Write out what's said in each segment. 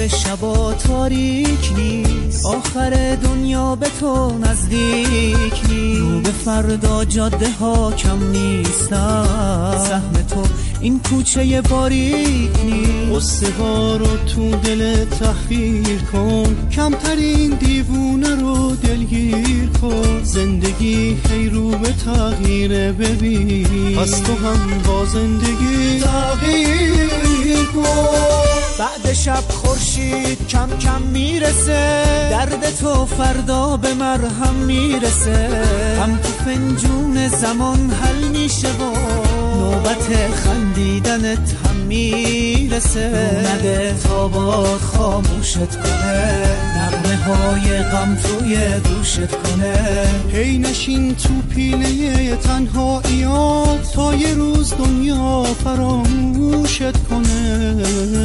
به شبا تاریک نیست، آخر دنیا به تو نزدیک نیست، رو به فردا جاده ها کم نیستن، سهم تو این کوچه باریک نیست. قصه ها رو تو دل تحقیر کن، کمترین دیوونه رو دلگیر کن، زندگی هی رو به تغییر ببین، پس تو هم با زندگی تغییر کن. بعد شب خورشید کم کم میرسه، درد تو فردا به مرهم میرسه، هم تو فنجون زمان حل میشه و نوبت خندیدنت هم میرسه. نده تا باد خاموشت کنه، نغمه های غم توی گوشت کنه. هی نشین تو پیله تنهاییات، تا یه روز دنیا فراموشت کنه.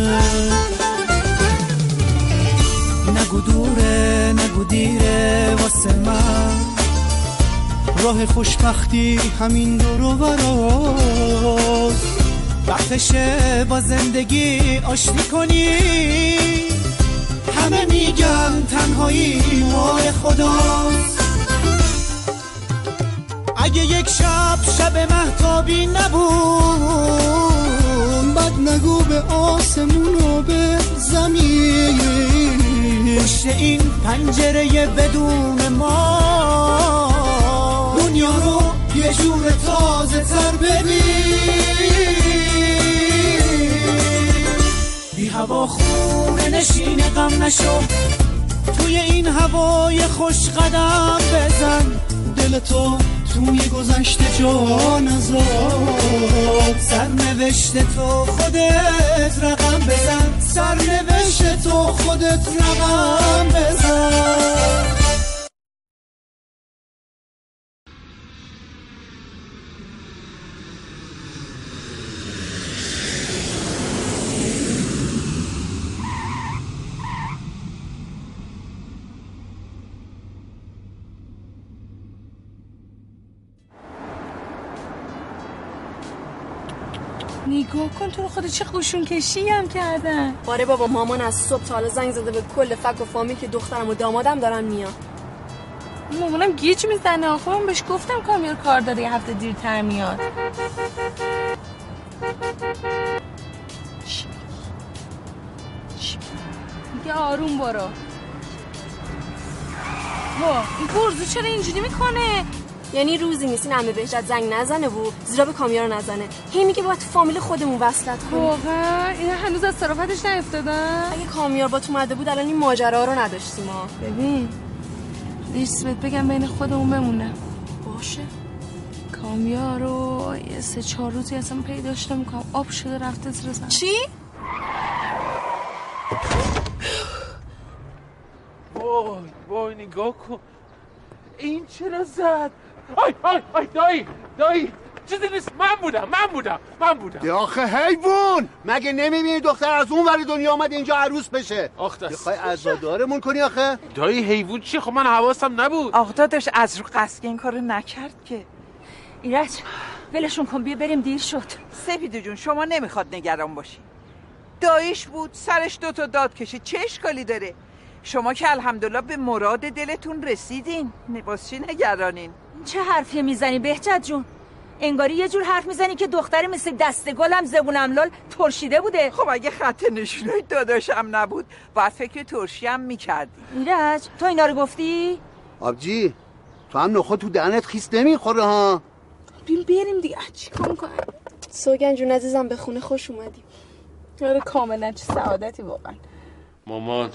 نگو دوره نگو دیره واسه من، راه خوشبختی همین دور و براست. وقتشه با زندگی آشتی کنی، همه میگن تنهایی مال خداست. اگه یک شب مهتابی نبود، بد نگو به آسمون و به زمین، پشت این پنجره بدون ما دنیا رو یه جور تازه تر ببین. بی هوا خونه نشین غم نشو، توی این هوای خوش قدم بزن، دل تو توی گذشته جا نذار، سرنوشت تو خودت رقم بزن، سرنوشت تو خودت رقم بزن. نگاه کن تو رو خدا چه قشون کشی هم کردن. آره بابا، مامان از صبح تا حالا زنگ زده به کل فک و فامیل که دخترم و دامادم دارن میان. مامانم گیج میزنه آخه، من بهش گفتم کامیار کار داره یه هفته دیرتر میاد. دیگه آروم برو. وا این گرزو چرا اینجوری میکنه؟ یعنی روزی نیست این عمه بهجت زنگ نزنه و زیرا به کامیار نزنه، هی میگه باید فامیل خودمون وصلت کنیم. واقعا اینا هنوز از صرافتش نیفتادن؟ اگه کامیار با تو اومده بود الان این ماجرا رو نداشتیم ها. ببین لیست بهت بگم بین خودمون بمونه. باشه. کامیار رو یه 3-4 روزی اصلا پیداش نمیکنم، آب شده رفته زیر زمین. چی؟ وای نگاه کن این چرا زد. آی دایی چیزی نیست، من بودم. ده آخه حیوان، مگه نمیبینی دختر از اون ور دنیا آمد اینجا عروس بشه؟ آخ دست میخوای عزادارمون کنی آخه؟ دایی حیوان چیه؟ خب من حواسم نبود. آخ داداش از رو قصد این کارو نکرد که. ایرج ولشون کن، بیا بریم، دیر شد. سپیده جون شما نمیخواد نگران باشی، داییش بود سرش 2 تا داد کشید، چه اشکالی داره؟ شما که الحمدلله به مراد دلتون رسیدین، واسه چی نگرانین؟ چه حرفی میزنی بهجت جون؟ انگاری یه جور حرف میزنی که دختری مثل دست گلم زبونم لال ترشیده بوده. خب اگه خط نشونای داداشم نبود باید فکر ترشی هم میکردی. ایرج تو اینا رو گفتی؟ آبجی تو هم نخود تو دهنت خیس نمیخوره ها. بریم دیگه، چیکار کنم؟ سوگن جون عزیزم به خونه خوش اومدی. آره کاملا، چه سعادتی واقعا. مامان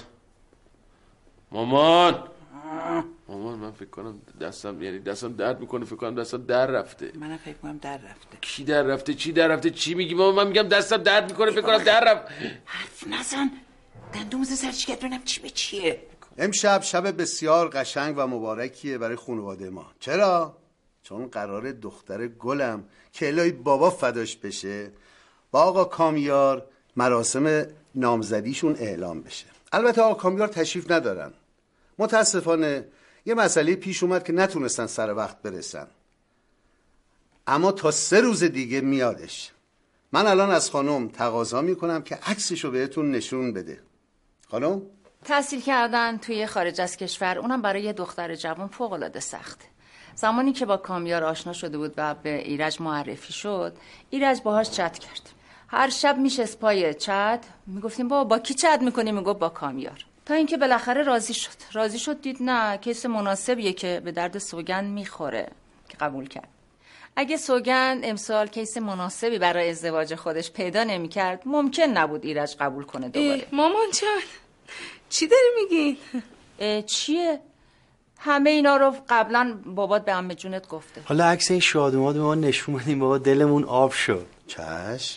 من فکر کنم دستم درد میکنه، فکر کنم دستم در رفته. منم فکر کنم در رفته. کی در رفته؟ چی در رفته؟ چی میگی مامان؟ من میگم دستم درد میکنه، فکر کنم در رفت. حرف نزن، دندوم سرچ کرد ببینم چی به چیه. امشب شب بسیار قشنگ و مبارکیه برای خانواده ما. چرا؟ چون قرار دختر گلم که الهی بابا فداش بشه با آقا کامیار مراسم نامزدیشون اعلام بشه. البته آقا کامیار تشریف ندارن، متاسفانه یه مسئله پیش اومد که نتونستن سر وقت برسن، اما تا 3 روز دیگه میادش. من الان از خانم تقاضا میکنم که عکسشو بهتون نشون بده. خانم تحصیل کردن توی خارج از کشور، اونم برای یه دختر جوان فوق‌العاده سخته. زمانی که با کامیار آشنا شده بود و به ایرج معرفی شد، ایرج باهاش چت کرد. هر شب میشست پای چت، میگفتیم با کی چت میکنی؟ میگفت با کامیار. تا اینکه بالاخره راضی شد دید نه، کیس مناسبیه که به درد سوگند میخوره که قبول کرد. اگه سوگند امسال کیس مناسبی برای ازدواج خودش پیدا نمیکرد، ممکن نبود ایرج قبول کنه دوباره. مامان جان چی داری میگی؟ چیه؟ همه اینا رو قبلا بابات به عمه جونت گفته. حالا عکس این شادومات به ما نشون بدیم، بابا دلمون آب شد. چشم.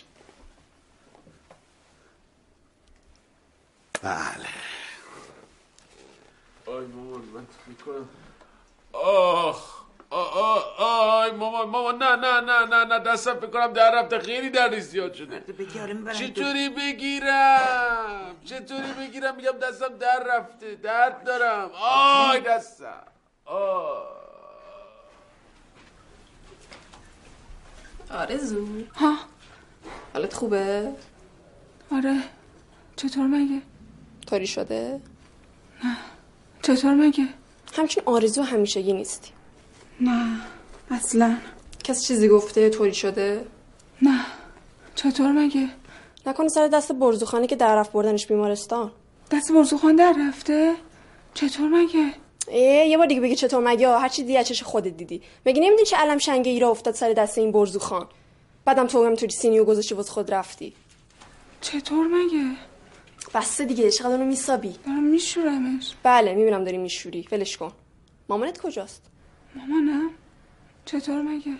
بله. آی مامان من میکنم. آی مامان نه دستم فکر کنم در رفته، خیلی دردی زیاد شده. چطوری بگیرم میگم دستم در رفته، درد دارم. آی دستم. آرزو ها حالت خوبه؟ آره. چطور مگه؟ طوری شده؟ نه. چطور مگه؟ همچون آرزو همیشگی نیستی. نه اصلا. کسی چیزی گفته طوری شده؟ نه. چطور مگه؟ نکنه سر دست برزوخانه که در رفت بردنش بیمارستان؟ دست برزوخان در رفته؟ چطور مگه؟ یه بار دیگه بگی چطور مگه؟ هر چی دیگه چش خودت دیدی. مگه نمیدونی چه علم شنگه ای را افتاد سر دست این برزوخان؟ بعدم تو هم توی سینیو گذاشتی واسه خود رفتی. چطور مگه؟ بسته دیگه، چقدر اونو میسابی؟ دارم میشورمش. بله میبینم داری میشوری، ولش کن. مامانت کجاست؟ مامانم؟ چطور مگه؟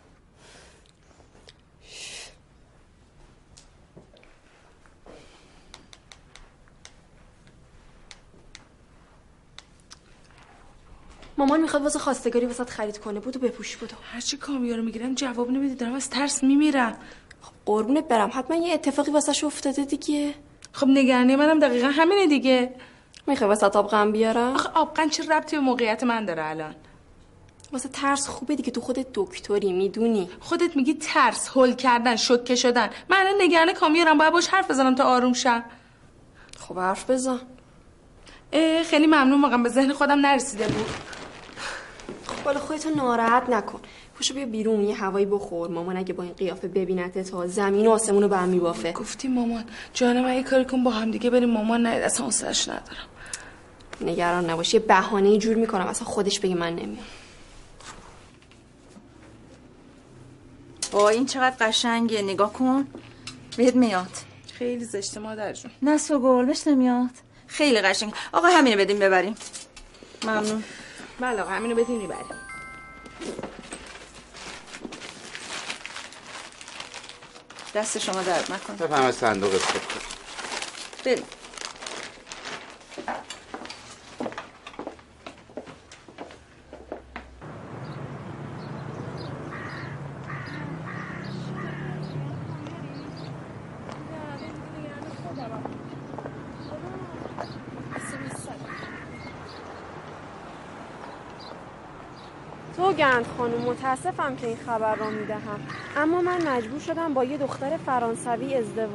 مامان میخواد واسه خواستگاری واسات خرید کنه، بودو بپوش بودو. هرچی کامیار رو میگیرم جواب نمیدی، دارم از ترس میمیرم. خب قربونت برم، حتما یه اتفاقی واسش افتاده دیگه. خب نگرانی منم دقیقا همینه دیگه. میخوای واسه آبغن بیارم؟ آخه آبغن چه ربطی به موقعیت من داره الان؟ واسه ترس خوبه دیگه، تو خودت دکتری میدونی. خودت میگی ترس، هول کردن، شوکه شدن. من الان نگران کامیارم، باید باش حرف بزنم تا آروم شم. خب حرف بزن. خیلی ممنون، واقعا به ذهن خودم نرسیده بود. خب بالا خودتو ناراحت نکن، پاشو بیا بیرون یه هوایی بخور. مامان اگه با این قیافه ببینته تا زمین و آسمون رو به هم میبافه. گفتی مامان جانم اگه کاری کن با هم دیگه بریم. مامان نه اصلا حوصله‌اش ندارم. نگران نباش، یه بهانه‌ای جور میکنم اصلا خودش بگه من نمیام. این چقدر قشنگه، نگاه کن بهت میاد. خیلی زشته مادر جون. نه سوگل بهش نمیاد، خیلی قشنگ. آقا همینو بدیم ببریم. ممنون. بله آقا همینو بدیم میبریم. دست شما درد نکنه. بفهم صندوق خود. بریم. سوگند خانم، متاسفم که این خبر را میدهم، اما من مجبور شدم با یه دختر فرانسوی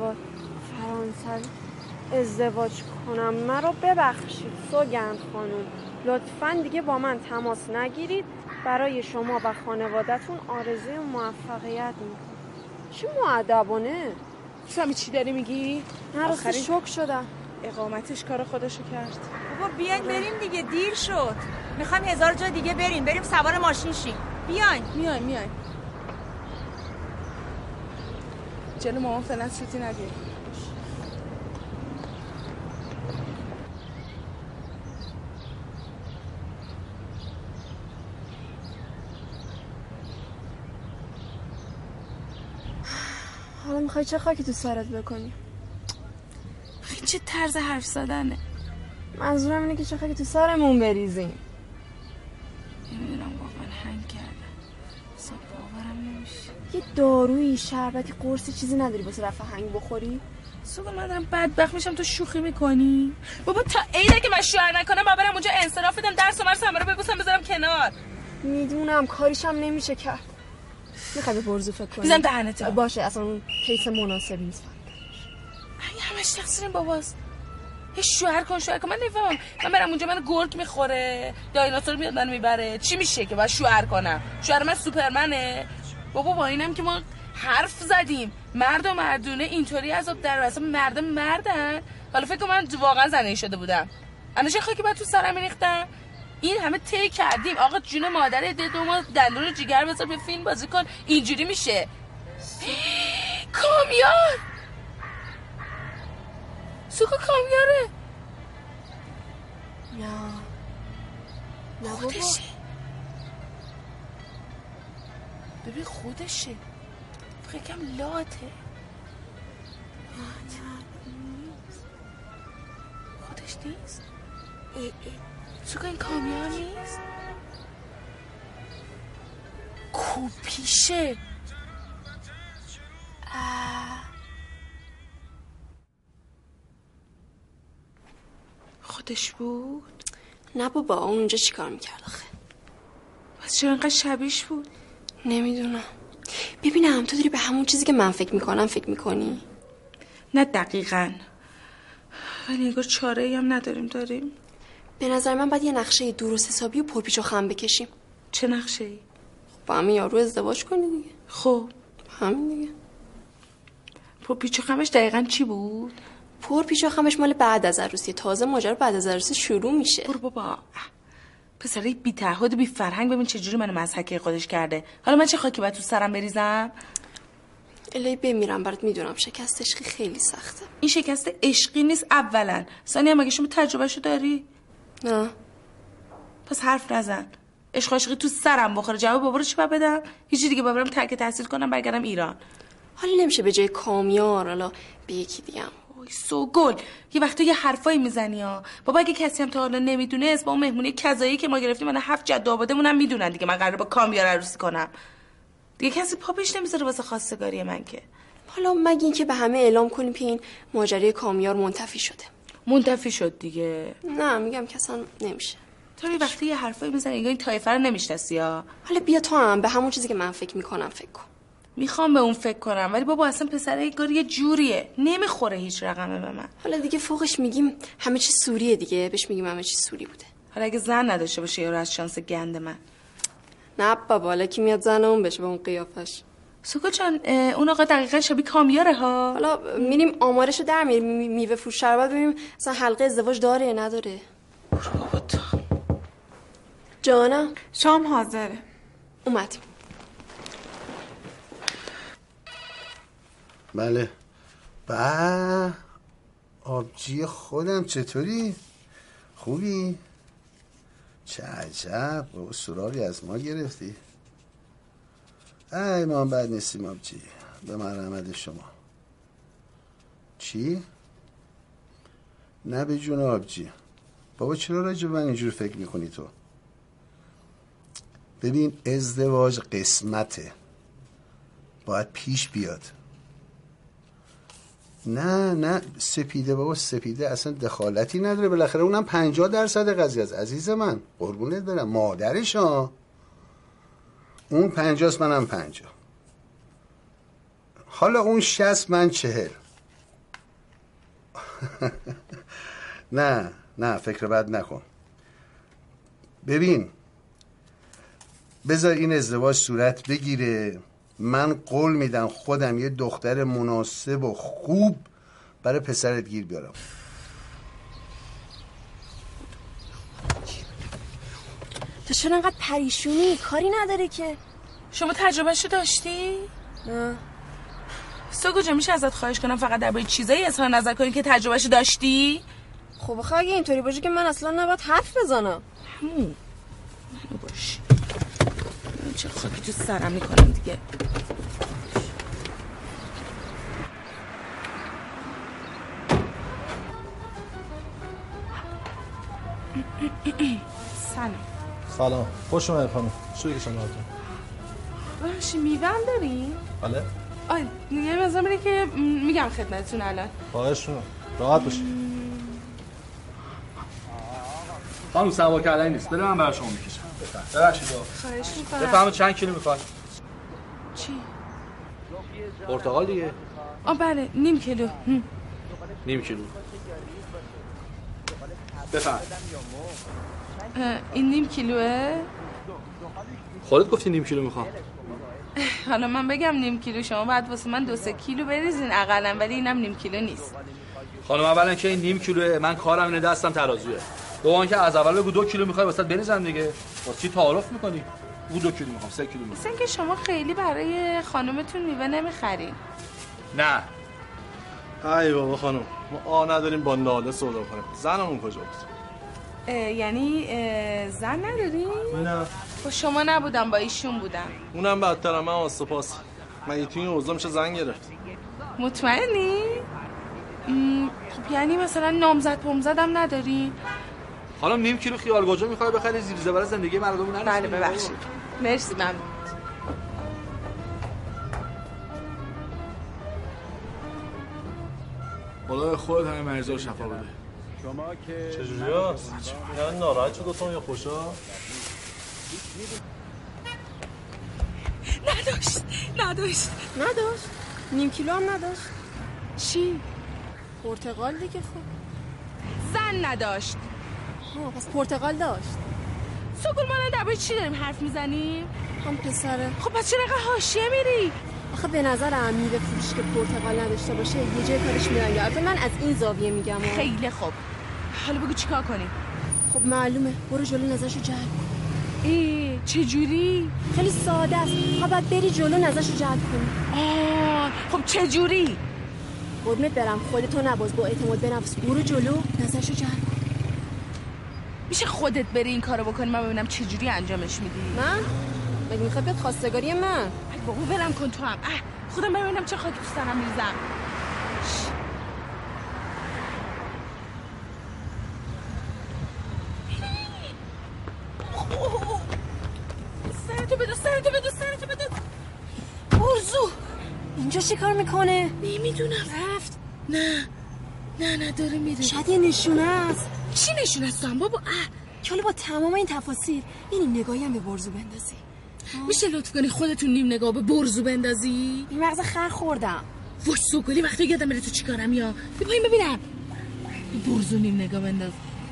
ازدواج کنم. مرا ببخشید سوگند خانم، لطفاً دیگه با من تماس نگیرید. برای شما و خانوادتون آرزوی موفقیت میکنم. چه مؤدبانه. سامی چی داری میگی؟ من راست شوک شدم. اقامتش کار خودشو کرد. بابا بیاین بریم دیگه، دیر شد. میخوایم 1000 جا دیگه بریم سوار ماشین شیم. میایم. جلو مامان فعلا سوتی ندید. حالا میخوای چه خاکی تو سرت بکنی؟ چه طرز حرف زدنه؟ منظورم اینه که چه خاکی تو سرمون بریزیم. نمیدونم واقعا هنگ کردم، اصلا باورم نمیشه. یه دارویی، شربتی، قرصی چیزی نداری واسه رفع هنگ بخوری؟ سوگل من دارم بدبخت میشم، تو شوخی میکنی؟ بابا تا عیده که من شوهر نکنم من برم اونجا انصراف بدم، درس و مرس همه رو ببوسم بذارم کنار. میدونم کاریشم نمیشه کرد. میخوای به برزو فکر کنی؟ میزم دهنت. باشه اصلا اون کیس مناسبی نیست. همش تقصیر باباست. شوهر کن من نمیفهمم. من برم اونجا منو گرگ میخوره، دایناسور میاد منو میبره، چی میشه که باید شوهر کنم؟ شوهر من سوپرمنه؟ بابا با اینم که ما حرف زدیم مرد و مردونه اینطوری عذاب در اصلا مردن. حالا فکر کنم من واقعا زنده شده بودم. انا چه خاکی بعد تو سرم میریختم؟ این همه طی کردیم آقا جون مادر دو ما دندون جیگر بذار به فیلم بازی کن، اینجوری میشه. کامیار سوکو کامیاره. نه خودشه. ببین خودشه. فکرم لاته. خودش نیست. سوکو این کامیار نیست. کوپیشه. خودش بود؟ نه بابا اونجا چیکار میکرد آخه؟ پس چرا انقدر شبیهش بود؟ نمیدونم. ببینم تو داری به همون چیزی که من فکر میکنم فکر میکنی؟ نه دقیقاً، ولی انگار چاره‌ای هم نداریم. داریم؟ به نظر من باید یه نقشه درست حسابی و پرپیچ و خم بکشیم. چه نقشه‌ای؟ با همین یارو ازدواج کنی دیگه. خب همین دیگه. پرپیچ و خمش دقیقاً چی بود؟ پرپیچ و خمش مال بعد از عروسی. تازه ماجرا بعد از عروسی شروع میشه. برو بابا. پسری بی تعهد بی فرهنگ، ببین چه جوری منو مضحکه خودش کرده. حالا من چه خاکی باید تو سرم بریزم؟ الهی بمیرم برات. میدونم شکست عشقی خیلی سخته. این شکست عشقی نیست اولا. ثانیا مگه شما تجربهشو داری؟ نه. پس حرف نزن. عشق عاشقی تو سرم بخوره. جواب بابا رو چی باید بدم؟ هیچی دیگه بابرم ترک تحصیل کنم برگردم ایران. حالا نمیشه به جای کامیار حالا به یکی دیگه هم. وای سوگل، یه وقتا یه حرفایی میزنی ها. بابا اگه کسی هم تا حالا نمیدونست با اون مهمونی کذایی که ما گرفتیم من 7 جد آبادمون هم میدونن دیگه من قراره با کامیار عروسی کنم. دیگه کسی پا پیش نمیذاره واسه خواستگاری من که. حالا مگه اینکه به همه اعلام کنیم که این ماجرای کامیار منتفی شده. منتفی شد دیگه. نه میگم که اصلا نمیشه. تو یه وقتی یه حرفایی میزنی انگار این طایفه رو نمیشناسی ها. حالا بیا تو هم به همون چیزی که من فکر میکنم فکر کن. میخوام به اون فکر کنم ولی بابا اصلا پسره انگار یه جوریه نمیخوره هیچ رقمه به من. حالا دیگه فوقش میگیم همه چی سوریه دیگه. بهش میگیم همه چی سوری بوده. حالا اگه زن نداشته باشه یارو از شانس گند من. نه بابا حالا کی میاد زن اون بشه با اون قیافش. سوکو جان اون آقا دقیقاً شبیه کامیاره ها. حالا میریم آمارشو در میاریم میوه فروش شربت ببینیم مثلا حلقه ازدواج داره یا نداره. بابا تو جانم شام حاضره. اومدیم. بله. آبجی خودم چطوری؟ خوبی؟ چه عجب بابا سراری از ما گرفتی. ای ما هم بد نیستیم آبجی. به مرحمت شما. چی؟ نه به جون آبجی. بابا چرا راجع به من اینجور فکر میکنی تو؟ ببین ازدواج قسمته، باید پیش بیاد. نه سپیده بابا سپیده اصلا دخالتی نداره. بالاخره اونم 50% قضیه است عزیز من. قربونت برم مادرش ها. اون 50 منم 50. حالا اون 60 من 40. نه فکر بد نکن. ببین بذار این ازدواج صورت بگیره. من قول میدم خودم یه دختر مناسب و خوب برای پسرت گیر بیارم. تو چرا انقدر پریشونی؟ کاری نداره که. شما تجربهشو داشتی؟ نه. سوگو جا میشه ازت خواهش کنم فقط درباره چیزایی اظهار نظر کنی که تجربهشو داشتی؟ خب اگه اینطوری باشه که من اصلا نباید حرف بزنم. منو باش. چه خاکی تو سرم میکنم دیگه. سلام خوش اومدید خانم. چی بگیشم براتون؟ باشی میوه هم دارین؟ بله. یه مزه میره که میگم خدمتتون الان. خواهش می‌کنم. راحت باشید. خانم سوا کردنی نیست. بده من برای شما میکشم. ببخشید. خواهش می‌کنم. بفرمایید چند کیلو میخواد؟ چی؟ پرتقال دیگه. بله نیم کیلو. نیم کیلو. بفرم. این نیم کیلوه؟ خودت گفتی نیم کیلو میخوام. حالا من بگم نیم کیلو، شما بعد واسه من 2-3 کیلو بریزین اقلا، ولی اینم نیم کیلو نیست. خانم اولا که این نیم کیلوه، من کارم اینه، دستم ترازوئه. دوم که از اول بگو 2 کیلو میخوای واسه بریزم دیگه. واسه چی تعارف میکنی؟ بگو 2 کیلو میخوام، 3 کیلو میخوام. مثلا که شما خیلی برای خانومتون میوه نمیخرین. نه. ای بابا خانم، ما نداریم با ناله سودا کنیم. زنمون کجا بود؟ یعنی زن ندارین؟ نه. با شما نبودم، با ایشون بودم. اونم بدتره. من آسپاس. من این توی اوضاع میشه زن گرفت. مطمئنی؟ خب یعنی مثلا نامزد هم نداری؟ خانم نیم کیلو خیال گوجه میخوای بخری زیر زبر زندگی مردم نرسید؟ بله ببخشید. مرسی ممنون. خدا خود همه مریضا رو شفا بده. چجوری هست؟ یعنی ناراحت شد دوستان یا خوشا؟ نداشت. نیم کیلو هم نداشت. چی؟ پرتقال دیگه. خب زن نداشت. پس پرتقال داشت. سگل مانند درباره چی داریم حرف میزنیم؟ هم پسره. خب پس چرا اینقدر حاشیه میری؟ آخه به نظرم میوه فروش که پرتقال نداشته باشه یه جای کارش میرنگه. البته من از این زاویه میگم. خیلی خوب. حالا بگو چیکار کنیم؟ خب معلومه، برو جلو نظرشو جلب کن. چجوری؟ خیلی ساده است. باید بری جلو نظرشو جلب کنی. خب چجوری؟ قربونت برم، خودتو نباز، با اعتماد به نفس برو جلو نظرشو جلب کن. میشه خودت بری این کارو بکنی من ببینم چجوری انجامش میدی؟ من؟ مگه میخوای بیاد خواستگاری من؟ بابا ولم کن تو هم. خودم ببینم چه خاک تو سرم میریزم. سرتو بده. برزو اینجا چی کار میکنه؟ نمیدونم. رفت؟ نه داره میره. شاید یه نشونه است. چی نشونه است بابا؟ که حالا با تمام این تفاصیل این نگاهی هم به برزو بندازی. میشه لطف کنی خودتون نیم نگاه به برزو بندازی؟ این مغز خر خوردم. وای سوگلی وقتی یادم بره تو چی کارم یا بی پایین ببینم. برزو نیم نگاه بنداز.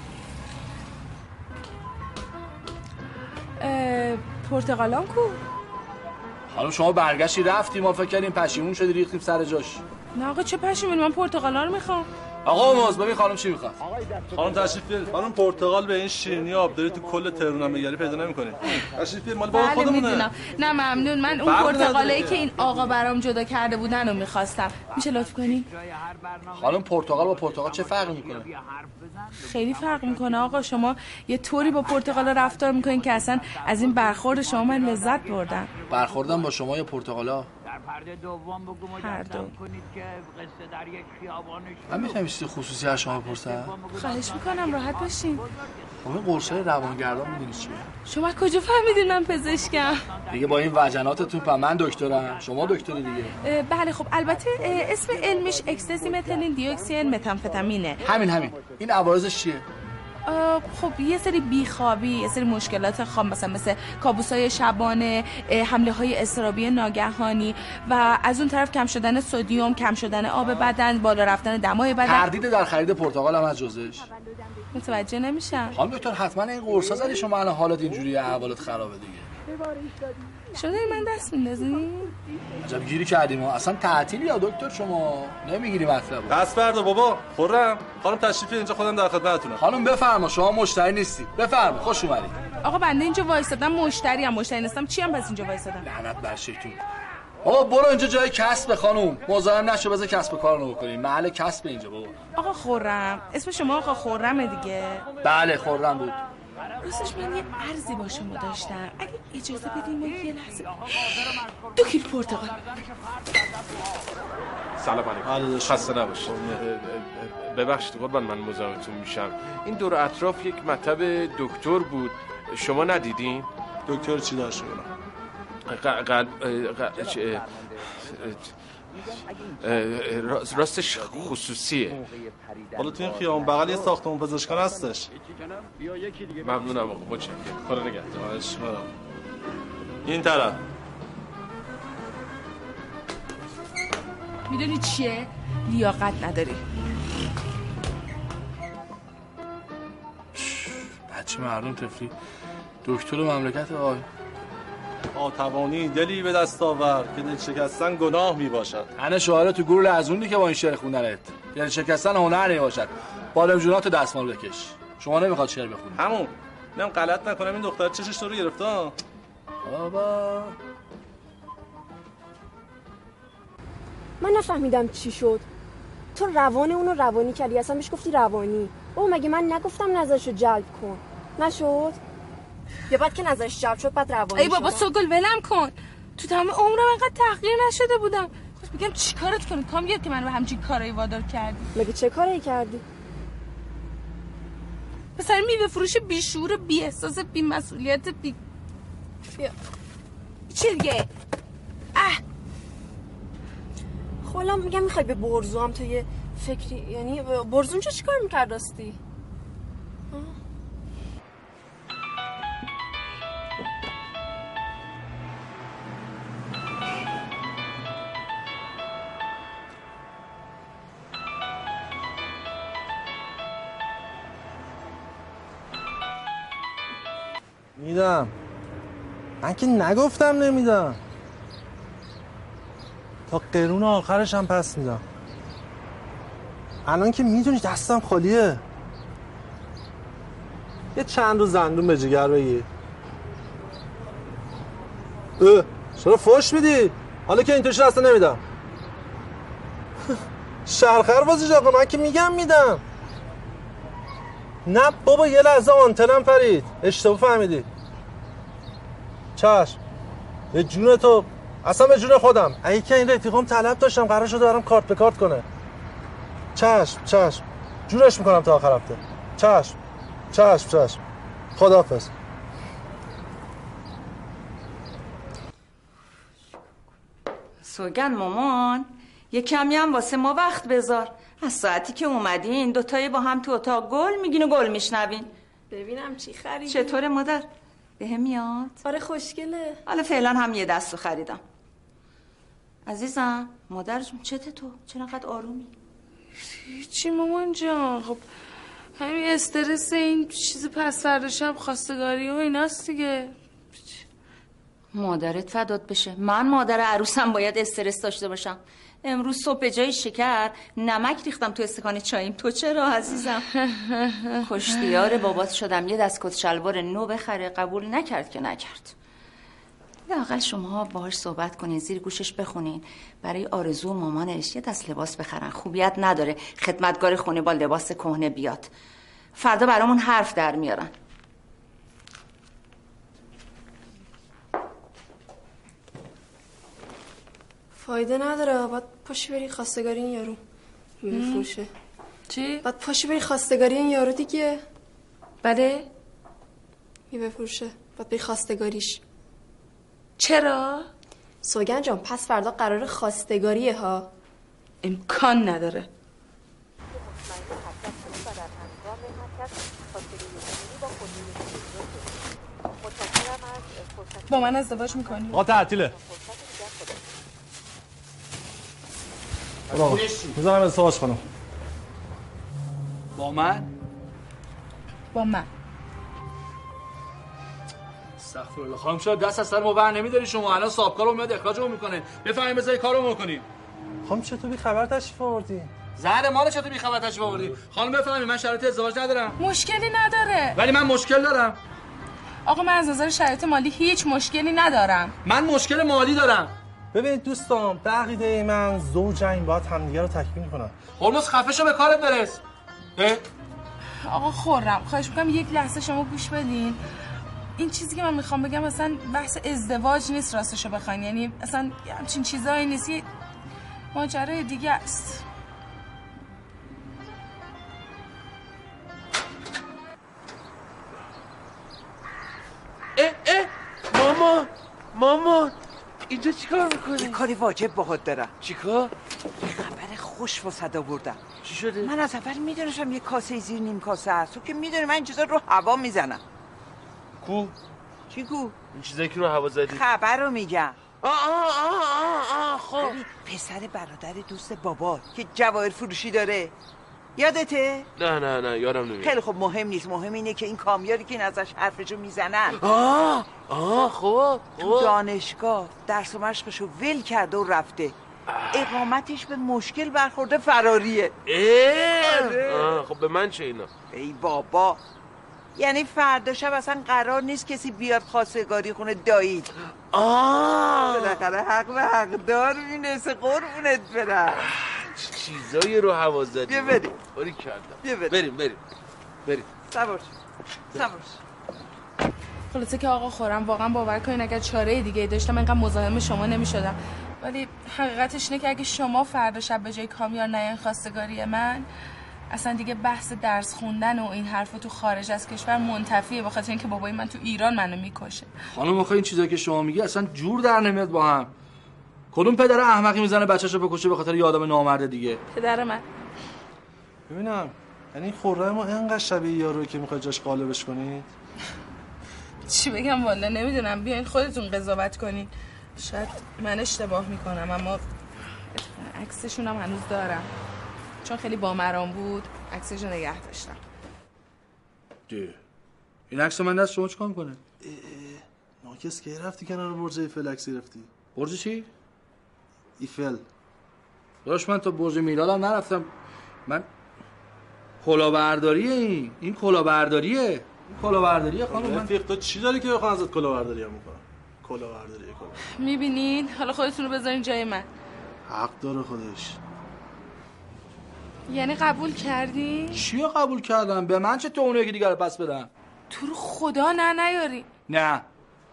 پرتقالام کو؟ خانم شما برگشتی رفتی، ما فکر کردیم پشیمون شدی ریختیم سر جاش. نه آقا چه پشیمونی، من پرتقالا رو میخوام. آقا موز ببین خانم چی میخواد. خانم تشریف بیارید. خانم پرتقال به این شیرینی آبداری تو کل تهران هم بگیری پیدا نمی‌کنی. تشریف بیارید، مال بابا خودمونه. نه ممنون، من اون پرتقالایی که این آقا برام جدا کرده بودن رو میخواستم. میشه لطف کنی؟ خانم پرتقال با پرتقال چه فرقی میکنه؟ خیلی فرق میکنه آقا. شما یه طوری با پرتقال رفتار میکنین که اصلا از این برخورد شما من لذت بردم. برخوردم با شما یا پرتقالا؟ پرده دوم بگو مجسم کنید که قصه در یک خیابان. من میتونم چیز خصوصی از شما بپرسم؟ خواهش میکنم راحت باشین. خب این قرصای روانگردان میدونی چیه؟ شما کجا فهمیدین من پزشکم؟ دیگه با این وجناتتون من دکترم، شما دکتری دیگه. بله خب البته اسم علمیش اکستازی متیلین دیوکسین متامفتامینه. همین این عوارضش چیه؟ خب یه سری بیخوابی، یه سری مشکلات خواب، مثل کابوسای شبانه، حمله های اضطرابی ناگهانی و از اون طرف کم شدن سدیم، کم شدن آب بدن، بالا رفتن دمای بدن. تردید در خرید پرتقال هم از جزش. متوجه نمیشم. خانم دکتر حتما این قرصا زدی شما الان حالت اینجوریه، احوالت خرابه دیگه. شما من دست میندازی؟ عجب گیری کردیم اصلا تعطیلی یا دکتر شما نمیگیری مطلب. دست بردا بابا. خورم. خانم تشریف اینجا، خودم در خدمتتونم. خانم بفرما، شما مشتری نیستی. بفرما، خوش اومدید. آقا بنده اینجا وایسادم، مشتری نیستم. چی هم پس اینجا وایسادم؟ لعنت بر شیطون. بابا برو اینجا جای کسب خانم. مزاحم نشو، بذار کسب کار رو بکنیم. محل کسب اینجا بابا. آقا خرم. اسم شما آقا خرمه دیگه؟ بله خرم بود. راستش من یه عرضی با شما داشتم، اگه اجازه بدیم یه لحظه. 2 کیلو پرتقال. سلام علیکم. خسته نباشید. ببخشید قربان من مزاحمتون میشم. این دور اطراف یک مطب دکتر بود، شما ندیدین؟ دکتر چی داشت راستش خصوصیه. حالا تو این خیابون بغل یه ساختمون پزشکان هستش. ممنونم آقا، متشکرم. خدا نگهدار. این طرف. میدونی چیه؟ لیاقت نداری. مردم تفلی دکتر مملکت آی آتوانی دلی به دست آور که دل شکستن گناه می باشد. انا شعاره تو گروه لزونی که با این شعر خوندنت دل شکستن هنر نمی باشد. بالم جوناتو دستمال بکش. شما نمیخواد شعر بخونی. همون نم غلط نکنم این دختر چشش تو رو گرفته. بابا من نفهمیدم چی شد. تو روان اونو روانی کردی، اصلا بهش گفتی روانی. بابا مگه من نگفتم نظرشو جلب کن؟ نشد؟ یا بعد که نظرش جلب شد بعد روانی ای بابا سوگل ولم کن. تو تمام عمرم انقدر تحقیر نشده بودم. خب میگم چی کارت کنم؟ کامیار که من به همچین کارایی وادار کردی. مگه چه کاری کردی؟ مثلا میوه فروش بیشعور، بی احساس، بی مسئولیت، بی چی دیگه؟ خودم میگم میخوای به برزو هم تو یه فکری، یعنی برزو اونجا چی کار میکرد راستی؟ میدم. من که نگفتم نمیدم. تا قرون آخرش هم پس میدم. الان که میدونی دستم خالیه. یه چند روز زندون به جگر بگی. چرا فوش میدی؟ حالا که اینطورش اصلا نمیدم. شرخر بازیش آقا، من که میگم میدم. نه بابا یه لحظه آنتنم پرید، اشتباه فهمیدی. چشم به جون تو، اصلا به جون خودم. اگه که این رفیقام طلب داشتم قرار شده دارم کارت به کارت کنه. چشم جورش میکنم تا آخر هفته. چشم خداحافظ. سوگن مامان یه کمی هم واسه ما وقت بذار. از ساعتی که اومدین دوتایی با هم تو اتاق گل میگین و گل میشنوین. ببینم چی خریدی. چطوره مادر؟ بهم میاد؟ آره خوشگله. حالا فعلا هم یه دستو خریدم. عزیزم مادر جون چته تو؟ چرا انقدر آرومی؟ چی مامان جان؟ خب همین استرس این چیز پس فردا شب خواستگاری و ایناست دیگه. مادرت فدات بشه. من مادر عروسم باید استرس داشته باشم. امروز صبح به جای شکر نمک ریختم تو استکان چاییم. تو چرا عزیزم؟ خوشدیار بابات شدم یه دست کت شلوار نو بخره، قبول نکرد که نکرد. لااقل شما باهاش صحبت کنین، زیر گوشش بخونین، برای آرزو و مامانش یه دست لباس بخرن. خوبیت نداره خدمتگار خونه با لباس کهنه بیاد. فردا برامون حرف در میارن. فایده نداره، باید پاشی بری خواستگاری این یارو میفروشه. چی؟ باید پاشی بری خواستگاری این یارو دیگه. بله؟ میفروشه، باید بری خواستگاریش. چرا؟ سوگن جان پس فردا قرار خواستگاریه ها. امکان نداره. با من ازدواج میکنی؟ آقا تعطیله. بذارم ازدواج کنم. با من؟ با من. استغفرالله. خانم چرا دست از سر ما بر نمیداری شما؟ الان صاحبکارو میاد اخراجمون میکنه. بفهمیم بذاری کارو بکنیم. خانم چطور بی خبر تشریف آوردی؟ زهر مال چطور بی خبر تشریف آوردی؟ خانم بفهمید من شرایط ازدواج ندارم. مشکلی نداره. ولی من مشکل دارم. آقا من از نظر شرایط مالی هیچ مشکلی ندارم. من مشکل مالی دارم. ببینید دوستان، به عقیده من زوجین باید همدیگه رو تکمیل کنن. هولمز خفه شو به کارت برس. آقا خورم خواهش میکنم یک لحظه شما گوش بدین. این چیزی که من میخوام بگم اصلا بحث ازدواج نیست راستشو بخواین، یعنی اصلا همچین چیزایی نیست، یه ماجرای دیگه است. مامان اینجا چیکار میکنی؟ یه کاری واجب باهات دارم. چیکار؟ یه خبر خوش واسه آوردم. چی شده؟ من از اول میدونستم یه کاسه زیر نیم کاسه هست. تو که میدونی من این چیزا رو هوا میزنم. کو؟ چی کو؟ این چیزایی که رو هوا زدی؟ خبر رو میگم. خب پسر برادر دوست بابا که جواهر فروشی داره یادته؟ نه یادم نمیاد. خیلی خب مهم نیست، مهم اینه که این کامیاری که این ازش حرفشو میزنن خب تو دانشگاه درس و مشقشو ول کرده و رفته، اقامتش به مشکل برخورده، فراریه. خب به من چه اینا؟ ای بابا، یعنی فردا شب اصلا قرار نیست کسی بیاد خواستگاری خونه دایید. بالاخره حق به حقدار میرسه، قربونت برم. چیزایی رو هوا زدی. بیا بریم. باری کردم. بیا بریم. بریم. سوار. خلاصه که آقا خورم واقعا باور کنین اگر چاره دیگه داشتم اینقدر مزاحم شما نمیشدم، ولی حقیقتش اینه که اگه شما فردا شب به جای کامیار نیاین خواستگاری من، اصلا دیگه بحث درس خوندن و این حرفا تو خارج از کشور منتفیه، بخاطر اینکه بابای من تو ایران منو میکشه. خانم آخه این چیزایی که شما میگی اصلا جور در نمیاد با هم. کدوم پدر احمقی میزنه بچه‌شو بکشه به خاطر یه آدم نامرد دیگه؟ پدر من. ببینم یعنی خورم ما اینقدر شبیه یارویی که میخواد جاش قالبش کنید؟ چی بگم والا نمیدونم، بیاین خودتون قضاوت کنین. شاید من اشتباه میکنم، اما عکسشون هم هنوز دارم چون خیلی بامرام بود، عکسشو نگه داشتم. این عکس من دست شما چیکار میکنه؟ ناکس که رفتی کنار برج ایفل عکس گرفتی؟ برج چی؟ ایفل. داشت من تا برج میلاد هم نرفتم. من کلاهبرداریه، این کلاهبرداریه خانم. من فیق تو چی داری که بخوام ازت کلاهبرداری میکنم؟ کلاهبرداری میبینین؟ حالا خودتون رو بذارین جای من. حق داره خودش. یعنی قبول کردین؟ چیو قبول کردم؟ به من چه تو اونه که دیگه رو پس بدم؟ تو رو خدا نیاری. نه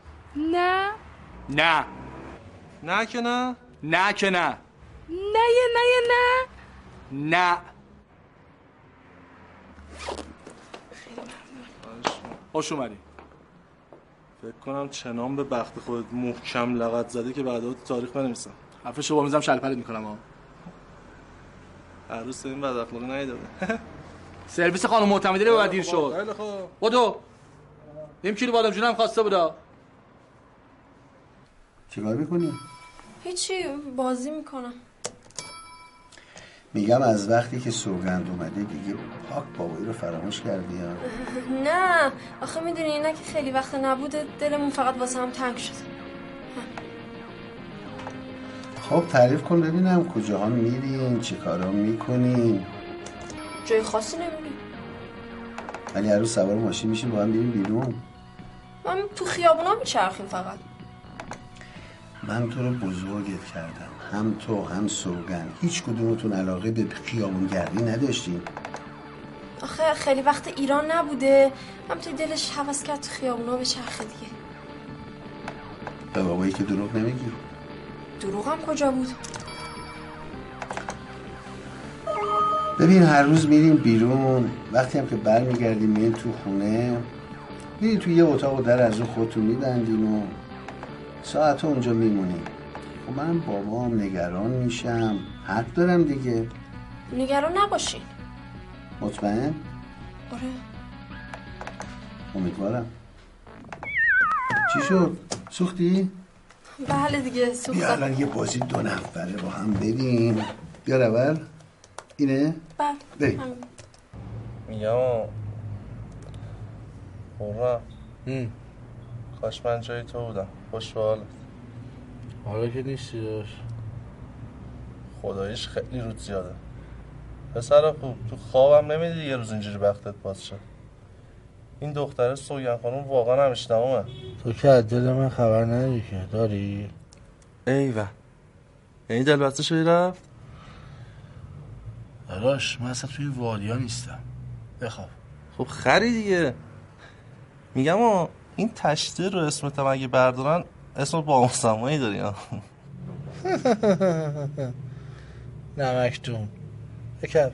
که نه. خوش اومدی. فکر کنم چنان به بخت خودت محکم لغت زدی که بعدا تو تاریخ بنویسن. حرفشو با میزم شلپرت میکنم ها. عروس این بد اخلاقی نیداده. سرویس خانم معتمدی رو بعد دیر شد. خیلی خوب. بدو. نیم کیلو بادام جونم خواسته بودا. چیکار میکنی؟ هیچی، بازی میکنم. میگم از وقتی که سوگند اومده دیگه پاک بابایی رو فراموش کردی یا؟ نه آخه میدونی اینا که خیلی وقت نبوده، دلمون فقط واسه هم تنگ شد. خب تعریف کن ببینم کجاها میرین، چی کارا میکنین؟ جای خاصی نمیریم، ولی هر روز سوار ماشین میشیم با هم بریم بیرون. من تو خیابونا میچرخیم فقط. من تو رو بزرگت کردم، هم تو هم سوگند، هیچ کدومتون علاقه به خیابونگردی نداشتین. آخه خیلی وقت ایران نبوده، هم توی دلش هوس کرد تو خیابونا بچرخه دیگه. به بابایی که دروغ نمیگی؟ دروغ هم کجا بود؟ ببین هر روز میریم بیرون، وقتی هم که برمیگردیم میریم تو خونه، میریم تو یه اتاق و در از اون خودتون میبندین و ساعت اونجا میمونیم. خب من بابام نگران میشم، حق دارم دیگه. نگران نباشین. مطمئن؟ آره. امیدوارم. چی شد؟ سوختی؟ بله دیگه سوختم. بیا الان یه بازی 2 نفره با هم بریم. بیا اول اینه؟ بله بریم. میگم هورا کاش من جای تو بودم. خوش به حالت. حالا که نیستی داشت خداییش خیلی رود زیاده. پسر خوب تو خوابم نمیدی یه روز اینجوری بختت باز شد. این دختره سوگند خانم واقعا همش تمومه. تو که از دل من خبر نداری که داری؟ ایوه یعنی دل بسته شدی رفت؟ داداش من اصلا توی وادیا نیستم، بخواب. خب خری دیگه. میگم این تشته رو اسمت اگه بردارن اسم با مسمایی داری ها. نمکتون بکب.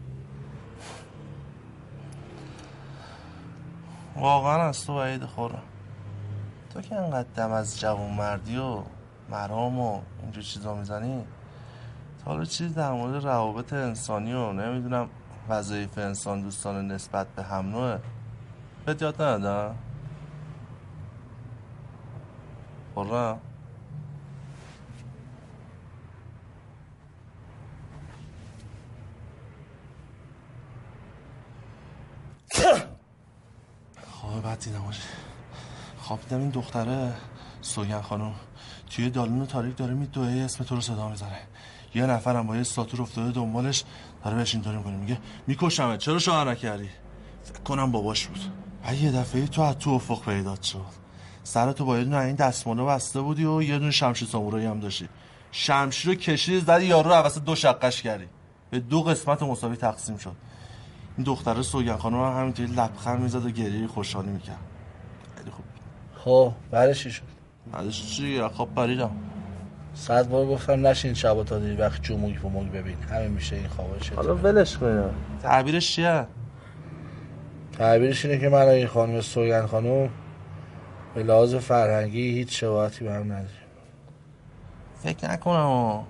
واقعا از تو بعید خورم. تو که انقدر دم از جوان مردی و مرام و اینجور چیزا میزنی، تا حالا چیزی در مورد روابط انسانی و نمیدونم وظایف انسان دوستانه نسبت به هم نوعه بهت یاد ندادم؟ خورم؟ فقط دیدم آجی. خواب دیدم این دختره سوگن خانم توی دالون تاریک داره میدوه اسم تو رو صدا میزنه. یه نفرم با یه ساتور افتاده دنبالش داره بهش اینطوری میکنه میگه میکشمت چرا شوهر نکردی؟ فکر کنم باباش بود. یه دفعه تو از تو افق پیدات شد. سرتو با یه دونه این دستماله بسته بودی و یه دونه شمشیر سامورایی هم داشتی. شمشیر رو کشیدی زدی یارو رو عوض دو شقش کردی. به دو قسمت مساوی تقسیم شد. این دختره سوگن خانم هم همینطوری لبخند میزد و گریه خوشحالی میکرد. خیلی خوب. خب بعدش چی شد؟ بعدش چی؟ خواب پریدم. 100 بار گفتم نشین شبا تا دیر وقت جموگ بموگ ببین. همین میشه این خوابش. حالا ولش کن. تعبیرش چیه؟ تعبیرش اینه که من و این خانم سوگن خانم به لحاظ فرهنگی هیچ شباهتی به هم نداریم. فکر نکنم.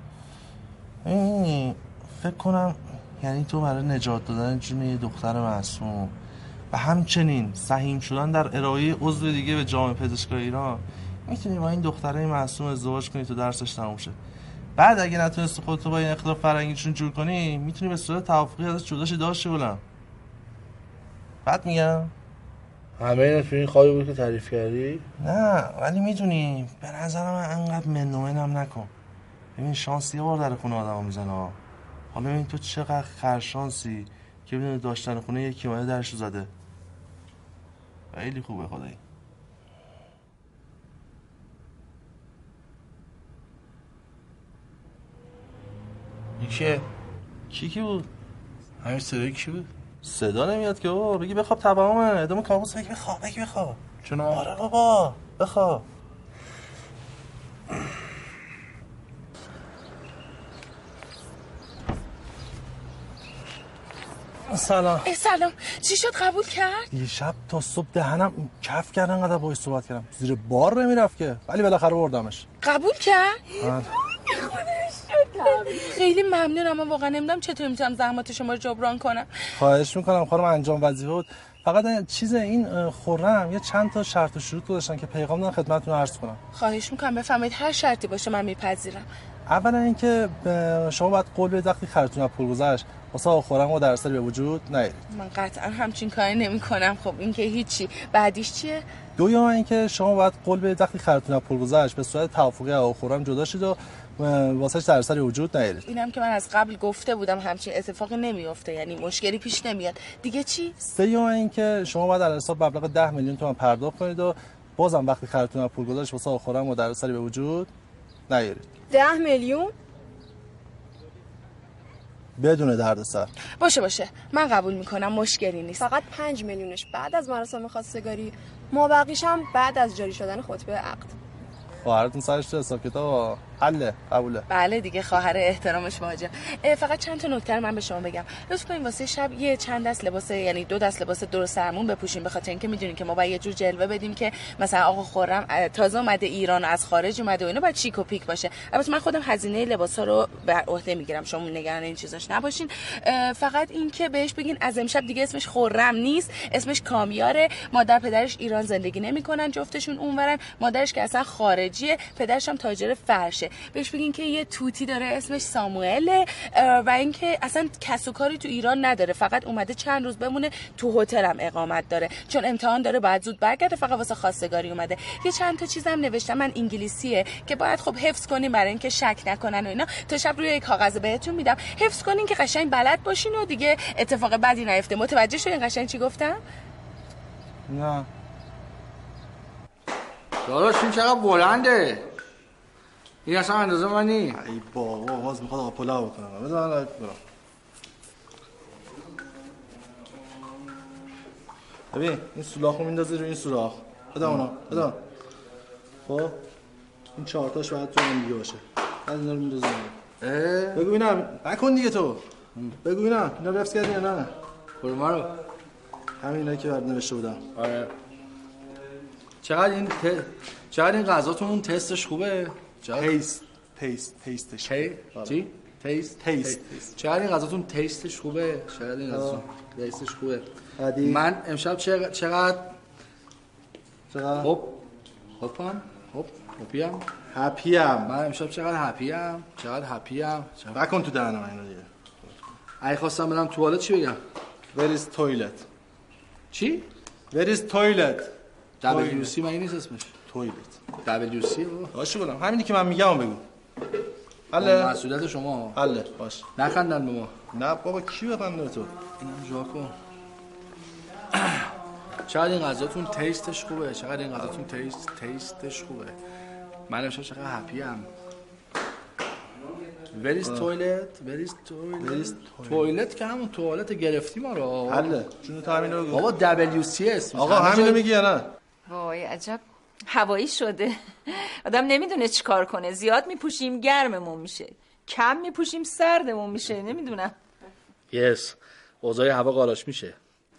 فکر کنم یعنی تو برای نجات دادن جون یه دختر معصوم و همچنین سهیم شدن در ارائه عضو دیگه به جامعه پزشکای ایران میتونی با این دختره معصوم ازدواج کنی تو درسش تموم شه. بعد اگه نتونستی خودتو با این اختلاف فرهنگیشون جور کنی میتونی به صورت توافقی ازش جداشی داشته بولم. بعد میگم همه اینا تو این خوابی بود که تعریف کردی؟ نه ولی میدونی به نظر من انقدر منومنم نکن. ببین شانس یه بار در خونه آدمو میزنه. حالا ببین تو چقدر خرشانسی که بدون داشتن خونه یکی اومده درشو زده. خیلی خوبه خدایی. کیه؟ کی بود؟ همین صدای کی بود؟ صدا نمیاد که بابا. بگی بخواب تمامه. ادامه کابوس بگی بخواب. چون آره بابا بخواب. سلام. سلام. چی شد قبول کرد؟ یه شب تا صبح دهنم کف کرد انقدر باهاش صحبت کردم. زیر بار نمیرفت که. ولی بالاخره بردمش. قبول کرد؟ خیلی ممنونم. من واقعا نمیدونم چطور میتونم زحمات شما رو جبران کنم. خواهش میکنم خانم انجام وظیفه بود. فقط چیز این خرم یه چند تا شرط و شروط گذاشتن که پیغام دادن خدمتتون عرض کنم. خواهش میکنم بفرمایید هر شرطی باشه من میپذیرم. اولا اینکه شما باید قول بدید وقتی خرجتون از پول گذشت واسه خرم و درصدی به وجود نیارید. من قطعا همچین کاری نمیکنم. خب این که هیچی. بعدیش چیه؟ دوم اینکه شما باید قول بدید وقتی خرجتون از پول گذشت به صورت توافقی از خرم جدا شید و واسه درصدی وجود نیارید. اینم که من از قبل گفته بودم همچین اتفاقی نمیفته، یعنی مشکلی پیش نمیاد. دیگه چی؟ سوم اینکه شما باید علی حساب مبلغ 10 میلیون تومان پرداخت کنید و بازم وقتی خرجتون از پول گذشت واسه خرم و درصدی به وجود نیارید. 10 میلیون؟ بدون دردسر. باشه من قبول میکنم، مشکلی نیست. فقط 5 میلیونش بعد از مراسم خواستگاری، ما بقیش هم بعد از جاری شدن خطبه عقد. خواهرتون سرش تو حساب کتاب حله قبوله. بله دیگه خواهر احترامش واجب. فقط چند تا نکته من به شما بگم. لطف کنین واسه شب یه چند دست لباس، یعنی 2 دست لباس دور سرمون بپوشیم، به خاطر اینکه میدونین که ما باید یه جور جلوه بدیم که مثلا آقا خرم تازه اومده ایران، از خارج اومده و اینا، باید چیک و پیک باشه. البته من خودم هزینه لباسا رو بر عهده میگیرم، شما نگران این چیزاش نباشین. فقط این که بهش بگین از امشب دیگه اسمش خرم نیست، اسمش کامیاره. مادر پدرش ایران زندگی نمیکنن، جفتشون اونورن. مادرش که اصلا خارجیه، پدرش هم تاجر فرشه. بهش بگین که یه توتی داره اسمش ساموئله و اینکه اصلا کس و کاری تو ایران نداره، فقط اومده چند روز بمونه تو هتلم اقامت داره، چون امتحان داره بعد زود برگرده، فقط واسه خواستگاری اومده. یه چند تا چیزم نوشتم من انگلیسیه که باید خب حفظ کنیم برای اینکه شک نکنن و اینا. تا شب روی کاغذ بهتون میدم حفظ کنین که قشنگ بلد باشین و دیگه اتفاق بدی نیفته. متوجه شدین قشنگ چی گفتم؟ نه داداش این چقدر بلنده؟ این اصلا اندازه من نی. ای بابا باز میخواد آقا پلا بکنم. بذار من برم. ببین این سولاخو میندازی روی این سوراخ. بده اونا. بده. خب این 4 تاش باید تو هم دیگه باشه. بعد اینا رو میندازی. بگو اینم نکن دیگه تو. بگو اینم اینا رفت کردی یا نه؟ کدوما رو؟ همینایی که برات نوشته بودم. آره. چقدر این غذاتون تستش خوبه؟ تیستش. چی؟ تیست. چقدر این غذاتون تیستش خوبه؟ چقدر این غذاتون تیستش خوبه؟ من امشب چقدر هپیم. من امشب چقدر هپیم. نکن تو دهنم اینو دیگه. اگه خواستم برم توالت چی بگم؟ Where is toilet? چی؟ Where is toilet? WC مگه نیست اسمش؟ تویلت. WC باشه گلم همینی که من میگم بگو. حله مسئولیت شما. حله باش. نخندن به ما. نه بابا کی بخنده تو؟ اینم جا کن. چقدر این غذاتون تیستش خوبه. چقدر این غذاتون تیستش خوبه. من امشب چقدر هپی ام. Where is toilet? Where is toilet? تویلت که همون توالت گرفتی ما رو. حله. جون تو همینو بگو. بابا WC اسمش. آقا همینو میگی یا نه؟ وای عجب هوایی شده. آدم نمیدونه چی کار کنه. زیاد میپوشیم گرممون میشه، کم میپوشیم سردمون میشه. نمیدونم. Yes. اوضاع هوا قاراش میشه.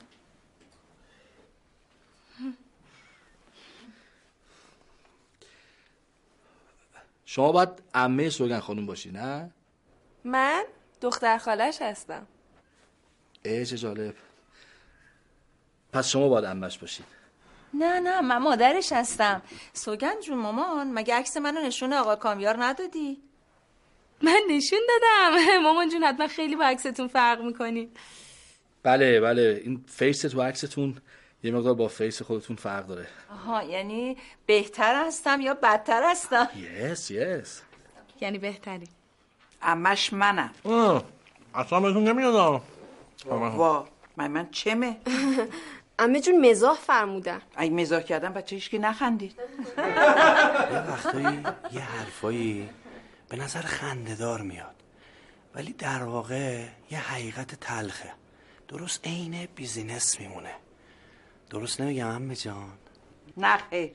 شما باید عمه سوگن خانم باشی نه؟ من دختر خالش هستم. چه جالب. پس شما باید عمهش باشید. نه من مادرش هستم. سوگن جون مامان مگه عکس منو نشون آقا کامیار ندادی؟ من نشون دادم. مامان جون حتما خیلی با عکستون فرق میکنید. بله این فیس تو عکستون یه مقدار با فیس خودتون فرق داره. آها یعنی بهتر هستم یا بدتر هستم؟ yes یعنی بهتری. عمش منم. اصلا بهتون نمیادم. وا من چمه؟ عمه جون مزاح فرمودن. اگه مزاح کردم بچه هیچ که نخندید. یه وقتایی یه حرفایی به نظر خنده‌دار میاد ولی در واقع یه حقیقت تلخه. درست عین بیزینس میمونه. درست نمیگم عمه جان؟ نه خیر.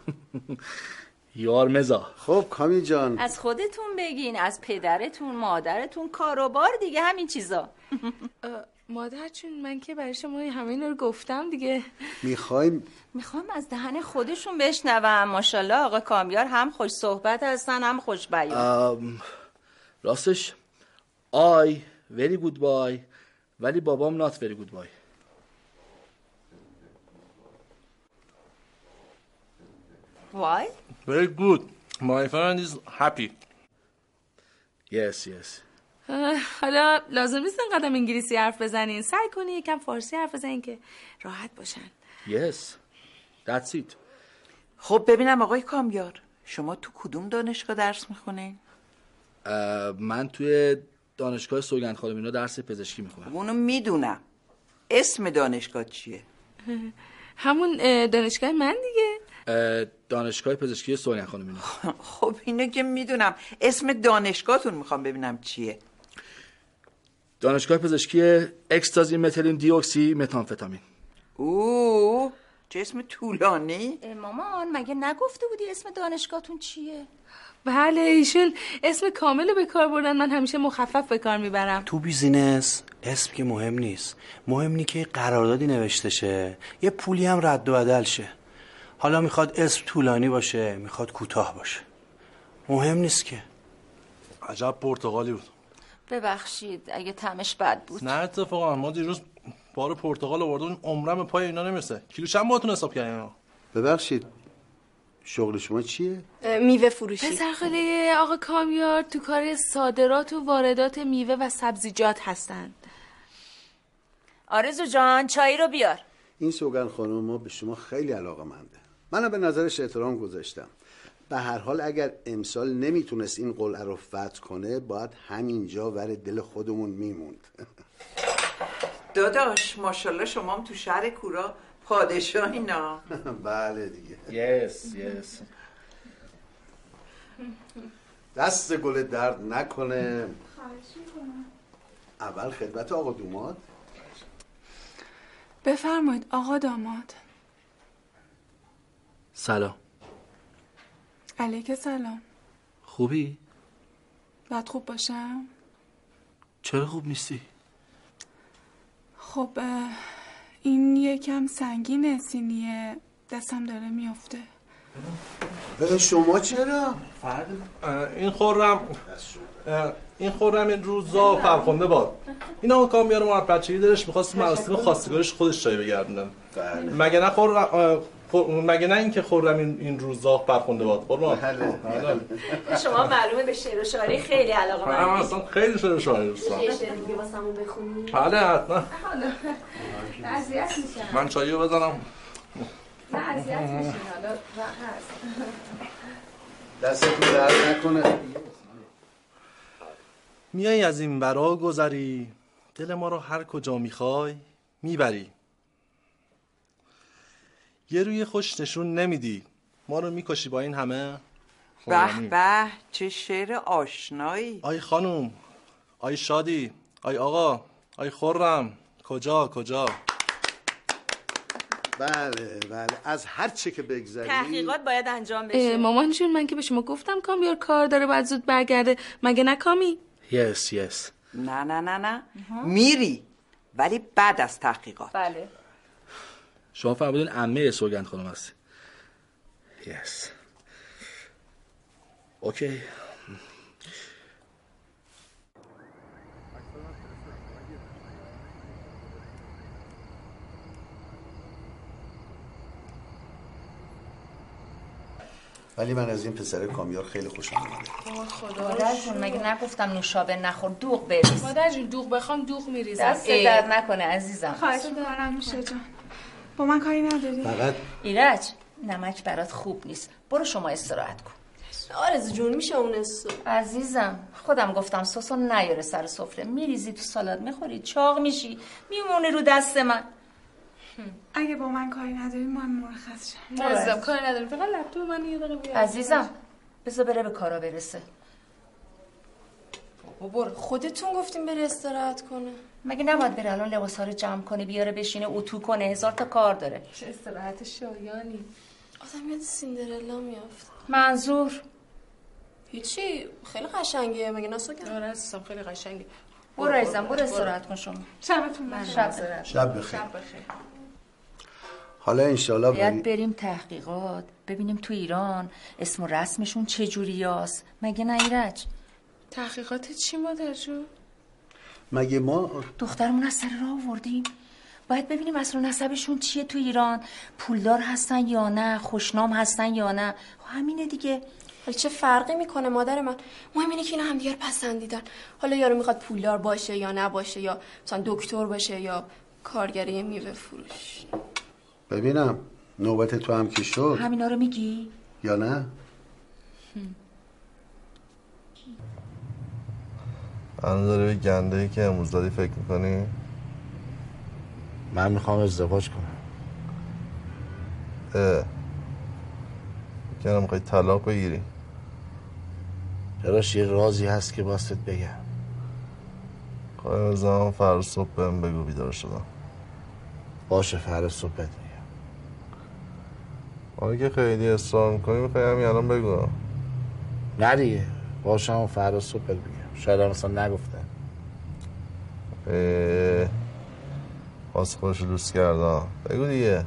یار مزاح. خب کامی جان از خودتون بگین، از پدرتون، مادرتون، کاروبار دیگه همین چیزا. مادر چون من که برای شما همه اینا رو گفتم دیگه. میخوام از دهن خودشون بشنوم. ماشاءالله آقا کامیار هم خوش صحبت هستن هم خوش بیان. راستش آی very good boy ولی بابام not very good boy. Why? Very good. My friend is happy. Yes. حالا لازم نیست انقدر انگلیسی حرف بزنین. سعی کنین یکم فارسی حرف بزنین که راحت باشن. Yes. That's it. خب ببینم آقای کامیار شما تو کدوم دانشگاه درس میخونین؟ من توی دانشگاه سوگند خانم اینا درس پزشکی میخونم. اونو میدونم. اسم دانشگاه چیه؟ همون دانشگاه من دیگه. دانشگاه پزشکی سوگند خانم اینا. خب اینو که میدونم. اسم دانشگاهتون میخوام ببینم چیه؟ دانشگاه پزشکی اکستازی متیلین دی اکسی متامفتامین. چه اسم طولانی؟ مامان مگه نگفته بودی اسم دانشگاهتون چیه؟ بله ایشون اسم کامل به کار بردن. من همیشه مخفف به کار میبرم. تو بیزینس اسم که مهم نیست. مهم اینه که قراردادی نوشته شه، یه پولی هم رد و بدل شه. حالا میخواد اسم طولانی باشه میخواد کوتاه باشه، مهم نیست که. عجب پرتغالی بود. ببخشید اگه طعمش بد بود. نه اتفاقا ما دیروز بار پرتغال آوردیم عمرم به پای اینا نمیرسه. کیلو چند باهاتون حساب کردین؟ ببخشید شغل شما چیه؟ میوه فروشی. پسرخاله آقا کامیار تو کار صادرات و واردات میوه و سبزیجات هستند. آرزو جان چای رو بیار. این سوگند خانم ما به شما خیلی علاقه‌منده. منم به نظرش احترام گذاشتم. به هر حال اگر امسال نمیتونست این قلعه رو فتح کنه باید همینجا ور دل خودمون میموند. داداش ماشاءالله شما هم تو شهر کورا پادشاهینا. بله دیگه. yes. دست گل درد نکنه. اول خدمت آقا دوماد. بفرمایید آقا داماد. سلام. علیک سلام. خوبی؟ باید خوب باشم؟ چرا خوب نیستی؟ خب این یکم سنگینه سینیه، دستم داره میافته. شما چرا؟ این خورم این روزا فرخنده باد. این آقا کامیار ما بچگی دلش می‌خواست مراسم خواستگاریش خودش جای بگردونن. مگه نه اینکه خورم این روزا فرخنده باد. قربان. شما معلومه به شعر و شاعری خیلی علاقه‌مندی. من اصلا خیلی شعر و شاعری دوستم. یه شعر دیگه واسمون بخونی؟ بله حتما. اذیت میشم. من چاییو بزنم. نه اذیت میشین حالا دستتون درد نکنه. میای از این برا گذری، دل ما رو هر کجا میخوای میبری. یه روی خوش نشون نمیدی، ما رو میکشی با این همه. به به چه شعر آشنایی. آی خانوم، آی شادی، آی آقا، آی خرم، کجا کجا. بله از هر چه که بگذری تحقیقات باید انجام بشه. مامان جون من که به شما گفتم کامیار کار داره باید زود برگرده، مگه نه کامی؟ yes. نه میری ولی بعد از تحقیقات. بله. شما فرمودین عمه سوگند خانم هستی. yes. اوکی. ولی من از این پسر کامیار خیلی خوشم اومده. خدا جون مگه نگفتم نوشابه نخور دوغ بریز. مادر جون دوغ بخوام دوغ میریزم. دست درد نکنه عزیزم. خواهش می‌کنم نوشه جان. با من کاری نداری؟ فقط ایرج نمک برات خوب نیست. برو شما استراحت کن. آرزو جون میشه اون عزیزم خودم گفتم سسو نیاره سر سفره. میریزی تو سالاد میخوری چاق میشی میمونی رو دست من. اگه با من کاری نداری من مرخص شم. عزیزم کاری نداریم فقط لپتاپ من یه دقیقه بیار. عزیزم بذار بره به کارا برسه. بابا خودتون گفتیم بره استراحت کنه. مگه نباید بره الان لباسا رو جمع کنه بیاره بشینه اتو کنه 1000 تا کار داره. چه استراحت شایانی. آدم یاد سیندرلا میافت. منظور هیچی خیلی قشنگه مگه ناسوگن؟ آره عزیزم خیلی قشنگه. برو عزیزم برو استراحت کن شما. شبتون بخیر. شب بخیر. حالا انشالله باید بریم تحقیقات ببینیم تو ایران اسم و رسمشون چجوری هست. مگه نه ایرج؟ تحقیقات چی مادر جون؟ مگه ما دخترمون از سر راه آوردیم باید ببینیم اصل و نسبشون چیه تو ایران. پولدار هستن یا نه، خوشنام هستن یا نه. همینه دیگه. حالا چه فرقی میکنه مادر من؟ مهم اینه که اینا همدیگه رو پسندیدن. حالا یارو میخواد پولدار باشه یا نباشه یا مثلا دکتر باشه یا کارگری میوه فروش. ببینم نوبت تو هم که شد همینا رو میگی یا نه؟ الان داری به گنده‌ای که امروز دادی فکر میکنی؟ من میخوام ازدواج کنم. میکنم میخوای طلاق بگیری؟ چراش یه رازی هست که باستت بگم. خواهی زمان فردا صبح بهم بگو بیدار شدم. باشه فردا صبح بهت میگم. حالا که خیلی اصرار میکنی میخوای همین الان بگو. نه دیگه باشه هم فردا صبح بهت میگم. شاید هم اصلا نگفتم. واسه خودش لوس کردم. بگو دیگه.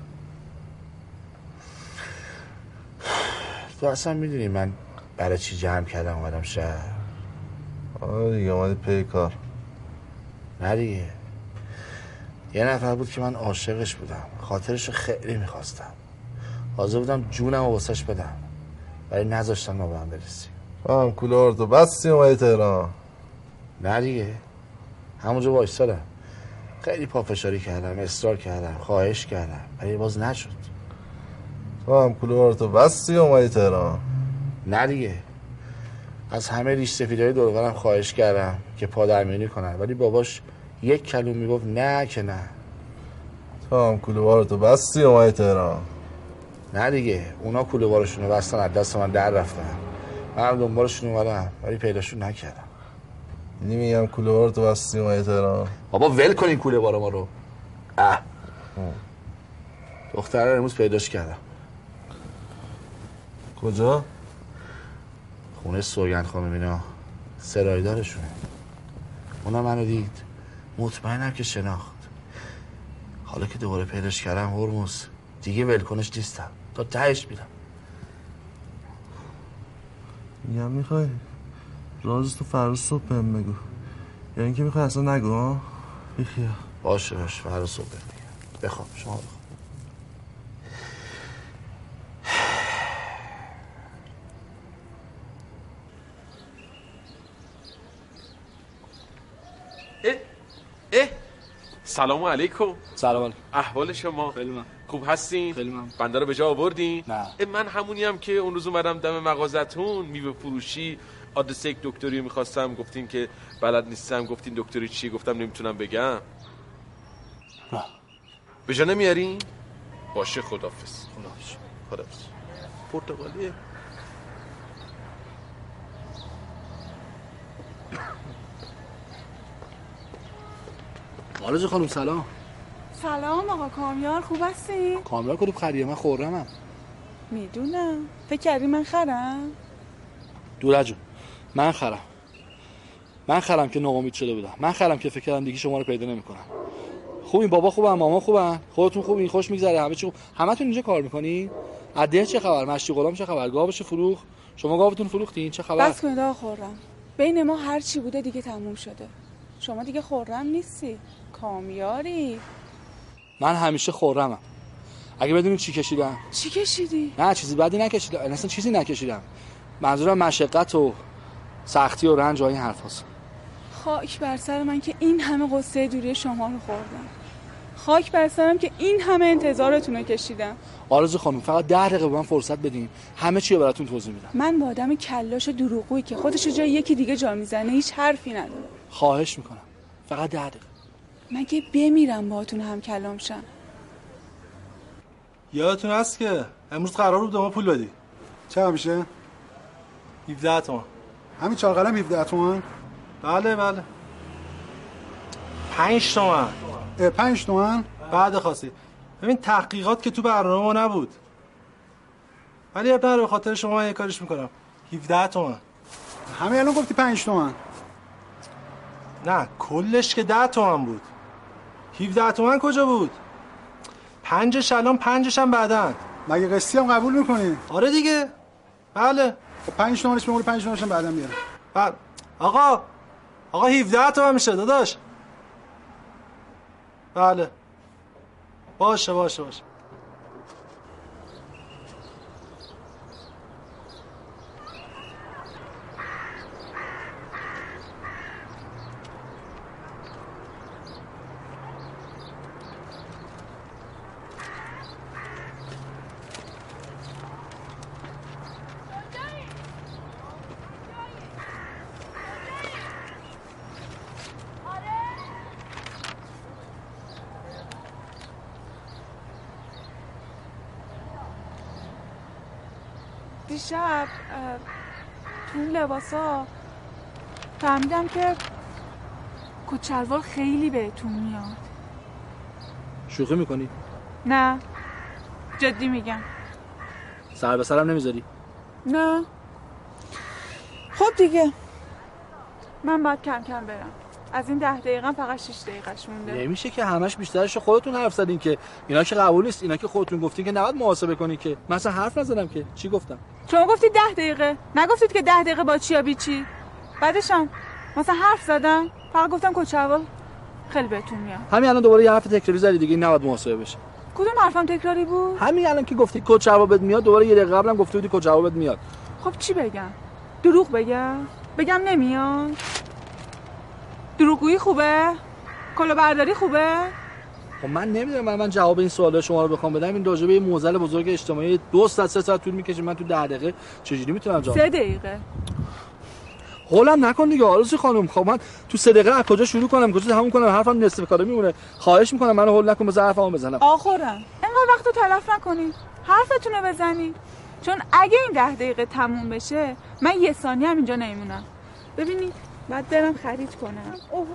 تو اصلا میدونی من برای چی جمع کردم اومدم شهر؟ آره دیگه اومدی پی کار. نه دیگه یه نفر بود که من عاشقش بودم، خاطرشو خیلی میخواستم، حاضر بودم جونم رو واسش بدم ولی نذاشتن ما به هم برسیم. هم کولارتو بستی اومدی تهران؟ نه دیگه همونجا وایستادم، خیلی پافشاری کردم، اصرار کردم، خواهش کردم ولی باز نشد. تو هم کولارتو بستی اومدی تهران؟ نه دیگه از همه ریش سفیدهای دور و برم خواهش کردم که پادرمیونی کنن ولی باباش یک کلمه میگفت نه که نه. تو هم کولوارتو بستی اومدی تهران؟ نه دیگه اونا کولوارشونو بستن از دست من در رفتن، من دنبالشون اومدم ولی پیداشون نکردم. یعنی میگم کولوارتو بستی اومدی تهران؟ بابا ول کنین کولوار ما رو. دختره رو امروز پیداش کردم. کجا؟ خونه سوگند خانم اینا، سرایدارشونه. اونا منو دید، مطمئنم که شناخت. حالا که دوباره پیداش کردم هرمز دیگه ولکنش نیستم، تا تهش میرم. میگم میخوای راز تو فردا صبح بهم بگو، یعنی که میخوای اصلا نگو ها؟ بیخیال. باشه فردا صبح بهم میگم. بخواب شما بخواب. سلام علیکم. سلام علیکم. احوال شما؟ خیلی من. خوب هستین؟ خیلی ممنون. بنده رو به جا آوردین؟ نه. من همونیم که اون روز اومدم دم مغازتون میوه فروشی، آدرس یک دکتری میخواستم، گفتین که بلد نیستم، گفتین دکتری چی؟ گفتم نمیتونم بگم. نه. به جا نمیارین؟ باشه خداحافظ. خداحافظ. پرتغالیه. آرزو خانم سلام. سلام آقا کامیار، خوب هستی؟ کامیار کدوم خریه؟ من خرمم. میدونم. فکر کردی من خرم؟ دورا جون، من خرم که ناامید شده بودم. من خرم که فکر کردم دیگه شما رو پیدا نمی‌کنم. خوبین بابا خوبن، مامان خوبن، خودتون خوبین، خوش میگذره، همه چی خوب. همتون اینجا کار میکنین؟ عده چه خبر؟ مشتی غلام چه خبر؟ گاوش فروخت؟ شما گاوتون فروختین؟ چه خبر؟ بس کنید آقا خرم. بین ما هر چی بوده دیگه تموم شده. شما دیگه خرم نیستی. کامیاری. من همیشه خرمم. اگه بدونید چی کشیدم؟ چی کشیدی؟ نه چیزی بدی نکشیدم، اصلا چیزی نکشیدم. منظورم مشقت و سختی و رنج و این حرفاست. خاک بر سر من که این همه قصه دوری شما رو خوردم. خاک بر سرم که این همه انتظارتون رو کشیدم. آرزو خانم فقط 10 دقیقه به من فرصت بدین، همه چی رو براتون توضیح میدم. من با آدم کلاش دروغگویی که خودش جای یکی دیگه جا میزنه هیچ حرفی نداره. خواهش میکنم فقط 10 دقیقه. مگه بمیرم باهاتون هم کلام شم؟ یادتون هست که امروز قرار بود به ما پول بدی. چه میشه؟ 17 تومن. همین 4 قلم 17 تومن؟ بله 5 تومن. 5 تومن؟ بعد خواستی. ببین تحقیقات که تو برنامه ما نبود. ولی اب نداره، به خاطر شما یه کارش میکنم. 17 تومن. همین الان گفتی 5 تومن. نه کلش که 10 تومن بود. 17 تومن کجا بود؟ 5ش الان، 5ش هم بعدن. مگه قسطی هم قبول میکنی؟ آره دیگه. بله. 5 تومنش بمونه، 5 تومنش هم بعدن میارم. بعد آقا 17 تومن میشه داداش. بله. باشه. دیشب تو این لباسا فهمیدم که کچلوار خیلی بهتون میاد. شوخی میکنی؟ نه جدی میگم. سر به سرم نمیذاری؟ نه. خب دیگه من باید کم کم برم. از این 10 دقیقه فقط 6 دقیقه‌اش مونده. نمیشه که همش بیشترش خودتون حرف زدین که اینا که قبول نیست. اینا که خودتون گفتین که نباید محاسبه کنی که. مثلا حرف نزدم که. چی گفتم؟ شما گفتید 10 دقیقه. نگفتید که 10 دقیقه با چی یا بی چی. بعدشم مثلا حرف زدم، فقط گفتم کچلوار خیلی بهتون میاد. همین الان دوباره یه حرف تکراری زدی دیگه، نباید محاسبه بشه. کدوم حرفم تکراری بود؟ همین الان که گفتی کچلوار بهت میاد، دوباره یه دقیقه قبلم گفته بودی کچلوار بهت میاد. خب چی بگم؟ دروغ بگم نمیاد؟ دروغگویی خوبه؟ کلاهبرداری خوبه؟ خب من نمیدونم. من جواب این سوالا شما رو بخوام بدم، این راجبه یه معضل بزرگ اجتماعی 2 ساعت 3 ساعت طول میکشه. من تو 10 دقیقه چجوری میتونم جواب 3 دقیقه. قولم نکن دیگه آرزو خانم. خب من تو 3 دقیقه از کجا شروع کنم کجا تموم کنم؟ حرفم نصف کاره میمونه. خواهش میکنم منو هول نکن، بذار حرفمو بزنم. آخرم اینقدر وقتو تلف نکنید، حرفتون رو بزنید، چون اگه این 10 دقیقه تموم بشه من یه ثانیه هم اینجا نمیمونم. ببینید بعد برم خرید کنم. اوه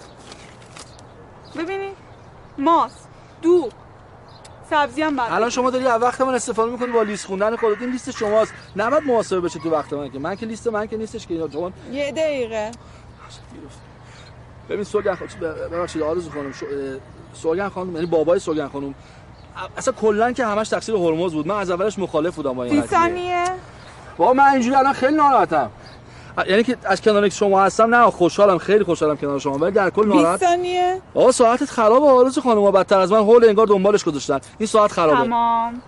ببینید ماست، دوغ، سبزی هم بعد. الان شما داری از وقت من استفاده میکنی با لیست خوندن خودت. این لیست شماست، نباید محاسبه بشه تو وقت من. که من که لیست من که نیستش که اینا جوان. یه دقیقه. ببین سوگن خانم، ببخشید آرزو خانم، سوگن خانم یعنی بابای سوگن خانم اصلا کلا که همش تقصیر هرمز بود. من از اولش مخالف بودم با این قضیه. 30 ثانیه. بابا من اینجوری الان خیلی ناراحتم. یعنی که از کنار شما هستم نه خوشحالم، خیلی خوشحالم کنار شما، ولی در کل ناراحت. 20 ثانیه. آقا ساعتت خرابه آرزو خانم، بدتر از من هول انگار دنبالش گذاشتن. این ساعت خرابه. تمام.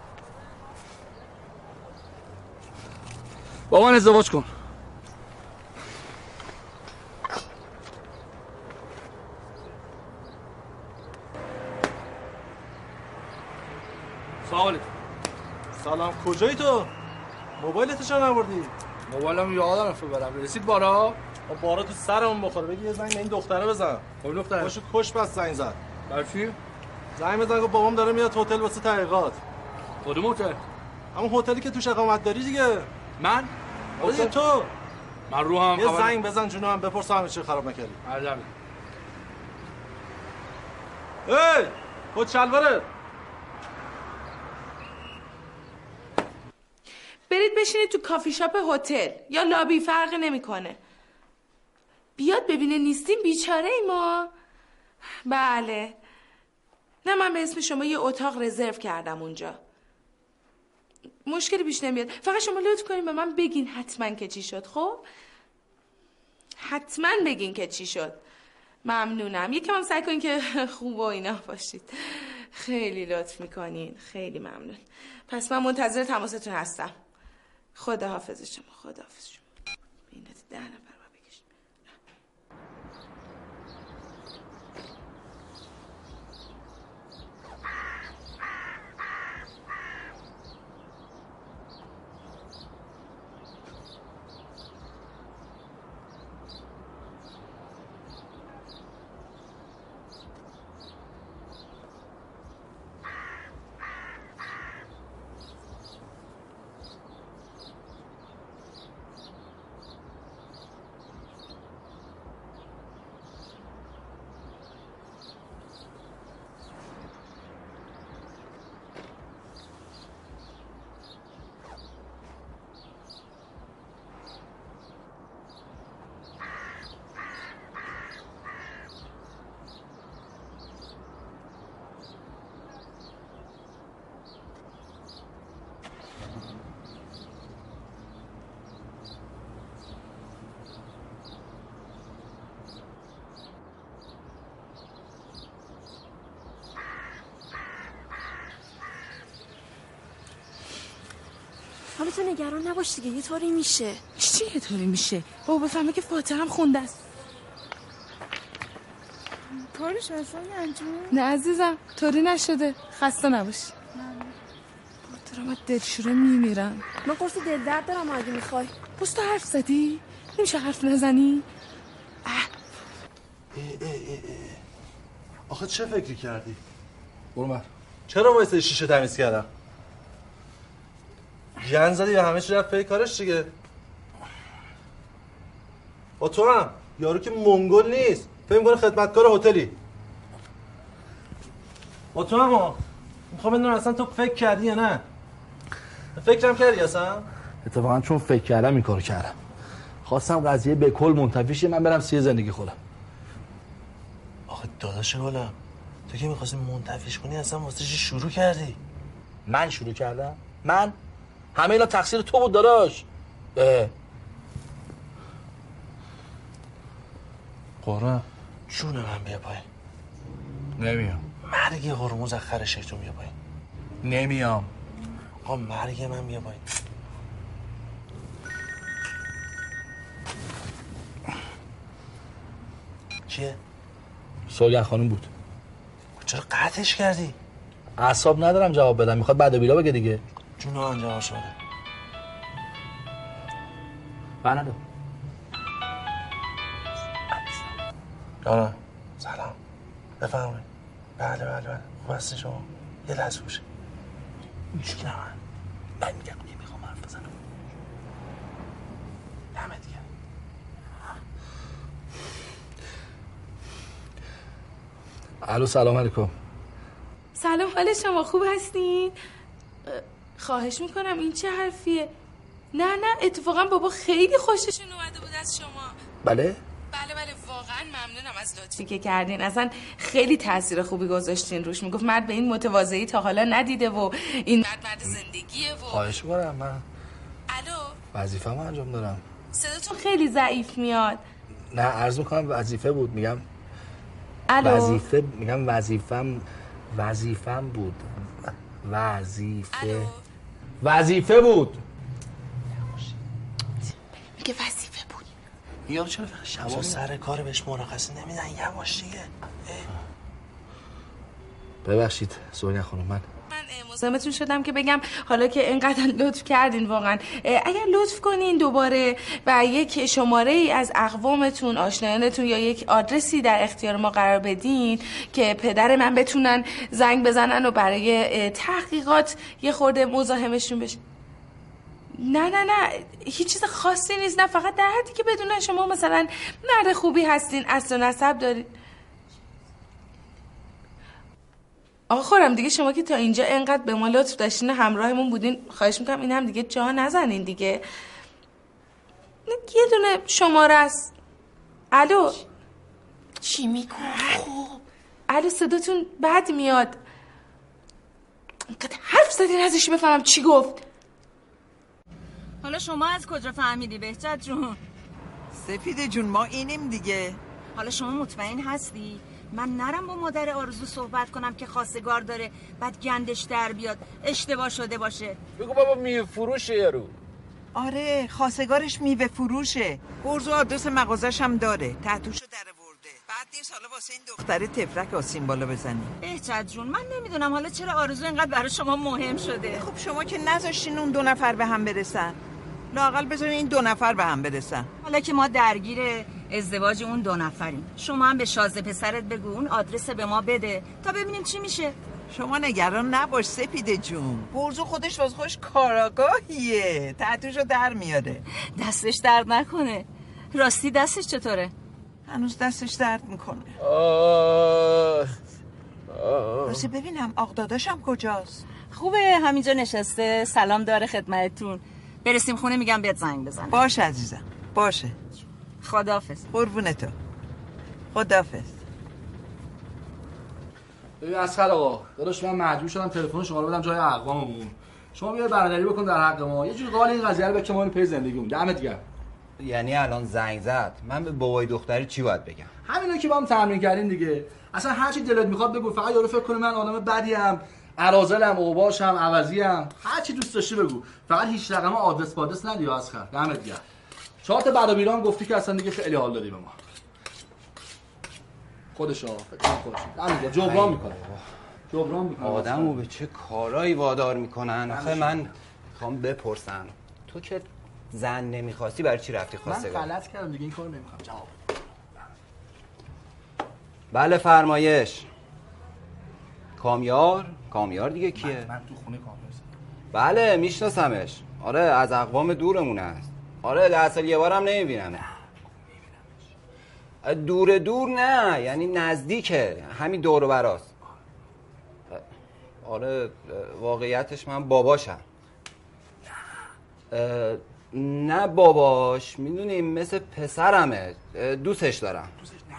با من ازدواج کن. سلام. کجایی تو؟ موبایلتو چرا نبردی؟ موبایلم یادم رفت برم. رسید بارا؟ بارا تو سرمون بخوره. بگی یه زنگ به این دختره بزن. خب دختره باشو کش پس زنگ زد. برای چی؟ زنگ بزن گفت بابام داره میاد هتل واسه تحقیقات. کدوم هتل؟ همون هتلی که توش اقامت داری دیگه. من؟ آره تو. من رو هم یه زنگ بزن جونو هم بپرس همه چی خراب نکردی. عجب. ای خود شلواره. برید بشینید تو کافی شاپ هتل یا لابی، فرقی نمیکنه. بیاد ببینه نیستیم بیچاره ای ما. بله. نه من به اسم شما یه اتاق رزرو کردم اونجا. مشکلی پیش نمیاد. فقط شما لطف کنین به من بگین حتما که چی شد. خب حتما بگین که چی شد. ممنونم. یکم هم سعی کنین که خوب و اینا باشید. خیلی لطف میکنین. خیلی ممنون. پس من منتظر تماستون هستم. خداحافظ شما. خداحافظ شما. اینا 10 نفر با بکشیم. حالا تو نگران نباش دیگه، یه طوری میشه. چی یه طوری میشه؟ بابا بفهمه که فاتحه هم خونده است. طوری شده انجام؟ نه عزیزم طوری نشده. خسته نباشی. دارم از دلشوره میمیرم. من قرص دل درد دارم اگه میخوای. بس تو حرف زدی؟ نمیشه حرف نزنی؟ آخه چه فکری کردی؟ برو من. چرا وایسه شیشه تمیز کردم؟ گن زدی به همه چی رفت پی کارش دیگه. با تو هم یارو که منگل نیست، فکر می‌کنه خدمتکار هتلی. با تو هم میخوام بدونم اصلا تو فکر کردی یا نه؟ فکرم کردی اصلا؟ اتفاقا چون فکر کردم این کارو کردم. خواستم قضیه به کل منتفی شه، من برم سی زندگی خودم. آخه داداش گلم، تو که می‌خواستی منتفیش کنی اصلا واسه چی شروع کردی؟ من شروع کردم؟ من؟ همه اینا تقصیر تو بود داداش. قرآن جون من بیا پایین. نمیام. مرگ هرمز از خر شیطون بیا پایین. نمیام. آقا مرگ من بیا پایین. کیه؟ سوگن خانم بود. چرا قطعش کردی؟ اعصاب ندارم جواب بدم، میخواد بعد بیلا بگه دیگه. جون من جواب شده. بنادو. جانم سلام بفرمایید. بله خوب هستی شما؟ یه لحظه گوشه میشکی من میگم نمیخوام حرف بزنم. دمه دیگه. الو سلام علیکم. سلام، حال شما خوب هستین؟ خواهش میکنم این چه حرفیه؟ نه اتفاقا بابا خیلی خوششون اومده بود از شما. بله واقعا ممنونم از لطفی که کردین. اصلا خیلی تاثیر خوبی گذاشتین روش. میگفت مرد به این متواضعی تا حالا ندیده و این مرد زندگیه و خواهش میکنم. من الو وظیفه‌مو انجام دارم. صداتون خیلی ضعیف میاد. نه عرض میکنم وظیفه بود. میگم الو وظیفه. میگم وظیفم بود. وظیفه بود. میگه وظیفه بود. یارو چرا فقط شبا سر کار بهش مرخصی نمیدن؟ یواش دیگه. ببخشید سوگن خانم، من ملازمتون شدم که بگم حالا که اینقدر لطف کردین واقعا اگر لطف کنین دوباره و یک شماره ای از اقوامتون آشنایانتون یا یک آدرسی در اختیار ما قرار بدین که پدر من بتونن زنگ بزنن و برای تحقیقات یه خورده مزاحمشون بشه. نه هیچ چیز خاصی نیست، نه فقط در حدی که بدونن شما مثلا مرد خوبی هستین، اصل و نسب دارین. آقا خورم دیگه شما که تا اینجا اینقدر به ما لطف داشتین همراهمون بودین، خواهش میکنم این هم دیگه جا نزنین دیگه. یه دونه شماره است. الو چی میگو؟ خب الو صداتون بد میاد. اینقدر حرف زدین ازش بفهمم چی گفت. حالا شما از کجا فهمیدی بهجت جون؟ سپیده جون ما اینیم دیگه. حالا شما مطمئن هستی؟ من نرم با مادر آرزو صحبت کنم که خواستگار داره بعد گندش در بیاد اشتباه شده باشه. بگو بابا میوه فروشه یارو. آره خواستگارش میوه فروشه. برزو آدرس مغازش هم داره. تتوشو درآورده. بعد نیست حالا واسه این دختره تفرک آسین بالا بزنی. بهجت جون من نمیدونم حالا چرا آرزو اینقدر برای شما مهم شده. خب شما که نذاشتین اون 2 نفر به هم برسن. لااقل بذارین این 2 نفر به هم برسن. حالا که ما درگیر ازدواج اون 2 نفریم شما هم به شازده پسرت بگو اون آدرس به ما بده تا ببینیم چی میشه. شما نگران نباش سپیده جون. برزو خودش واسه خودش کاراگاهیه. تتوشو در میاره. دستش درد نکنه. راستی دستش چطوره؟ هنوز دستش درد میکنه. راستی ببینم آق داداشم کجاست؟ خوبه همینجا نشسته سلام داره خدمتتون. برسیم خونه میگم بهت زنگ بزنم. باشه عزیزم باشه. خداحافظ. قربون تو. خداحافظ. ببین اسخر آقا داداش من مجبور شدم تلفن شما رو بدم جای اقواممون. شما بیا برادری بکن در حق ما. یه جور قال این قضیه رو بکنیم ما پی زندگیمون. دمت گرم. یعنی الان زنگ زد من به بابای دختری چی باید بگم؟ همینا که با هم تمرین کردیم دیگه. اصلا هر چی دلت میخواد بگو، فقط یارو فکر کنه من آدم بدیم، ارازلم، اوباشم، عوضیم، هر چی دوست داشتی بگو. فقط هیچ رقم آدرس پادرس ندی اسخر. دمت گرم. 4 تا بعد بیرام گفتی که اصلا دیگه خیلی حال دادی به ما. خودش همین جبران میکنه. آدمو به چه کارایی وادار میکنن؟ آخه من میخوام بپرسم تو که زن نمیخواستی برای چی رفتی خواستگار؟ من غلط کردم دیگه این کارو نمیخوام. جواب. بله فرمایش. کامیار دیگه کیه؟ من تو خونه کامیار. بله میشناسمش. آره از اقوام دورمون است. آره 10 سال یه بارم نمیبینم. دور نه یعنی نزدیکه، همین دور و براست. آره واقعیتش من باباشم. نه باباش میدونی مثل پسرمه. دوستش دارم.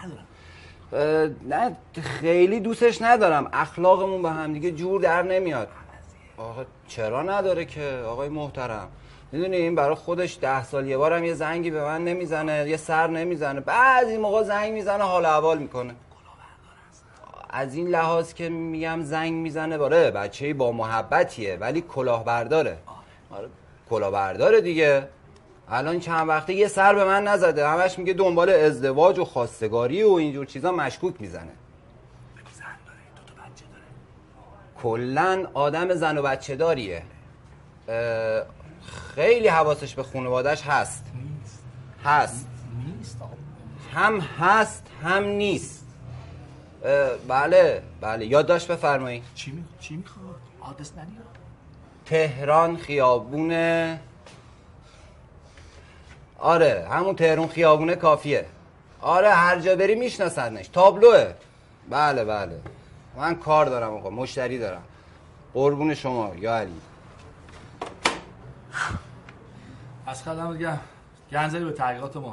نه خیلی دوستش ندارم. اخلاقمون به هم دیگه جور در نمیاد. آقا چرا نداره که آقای محترم؟ میدونی این برای خودش 10 سال یه بارم یه زنگی به من نمیزنه، یه سر نمیزنه، بعضی موقع زنگ میزنه حال احوال میکنه. از این لحاظ که میگم زنگ میزنه باره بچه‌ای با محبتیه ولی کلاهبرداره. آره کلاهبرداره دیگه. الان چند وقته یه سر به من نزده، همش میگه دنبال ازدواج و خواستگاری و اینجور چیزا مشکوک میزنه. کلن آدم زن و بچه داریه. خیلی حواسش به خانواده‌اش هست. هم هست هم نیست. بله یادداشت بفرمایید. چی میخواد؟ آدرس ندید. تهران خیابونه. آره همون تهران خیابونه کافیه. آره هر جا بری میشناسنش. تابلوه. بله من کار دارم آقا، مشتری دارم. قربون شما یا علی. از خدمت گرم. گنزلی به تحقیقات ما.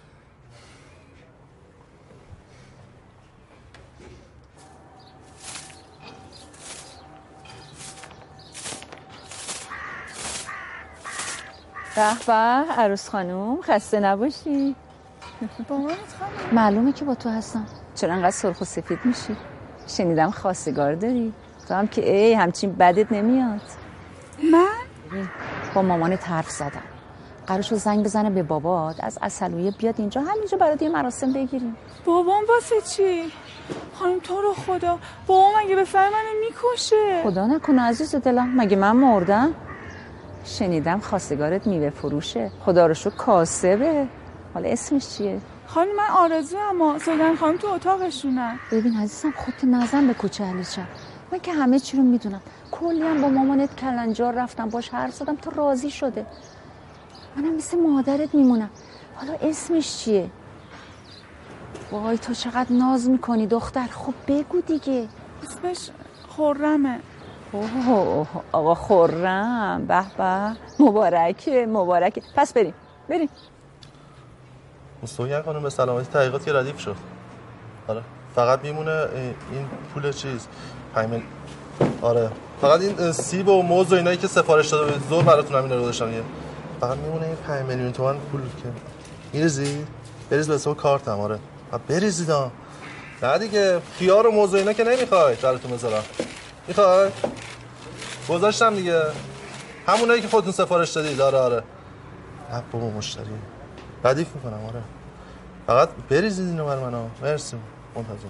به عروس خانوم خسته نباشی. با من معلومه که با تو هستم. چرا انقدر سرخ و سفید میشی؟ شنیدم خواستگار داری. تو هم که همچین بدت نمیاد. من؟ با مامانت حرف زدم. قرار شد زنگ بزنه به بابات از عسلویه بیاد اینجا، همینجا برات یه مراسم بگیریم. بابام واسه چی؟ خانم تو رو خدا بابا مگه بفهمه منو میکشه؟ خدا نکنه عزیز دلم، مگه من مردم؟ شنیدم خواستگارت میوه فروشه، خدا رو شکر کاسبه. حالا اسمش چیه؟ خانم من آرزو، اما سوگن خانم تو اتاقشونن. ببین عزیزم خودت نزن به کوچه علیچم، من که همه چی رو میدونم. کلی هم با مامانت کلنجار رفتم باش حرف زدم تا راضی شده. منم مثل مادرت میمونم. حالا اسمش چیه؟ وای تو چقدر ناز میکنی دختر، خب بگو دیگه. اسمش خرمه. اوه آقا خرم، به به، مبارکه. پس بریم. سوگن خانم به سلامتی تحقیقات که ردیف شد. آره فقط میمونه این پول چیز 5 میلیون. آره فقط این سیب و موز و اینایی که سفارش داده بود زور براتون همین رو گذاشتم. فقط میمونه این 5 میلیون تومان پول که میریزید بریز به حساب کارتم. آره بریزیدا. نه دیگه خیار و موز و اینا که نمیخواید براتون بذارم. میخوای؟ گذاشتم دیگه. همونایی که خودتون سفارش دادید. آره نه بابا مشتری ردیف میکنم. آره فقط بریزید اینو بر منو. مرسی منتظر.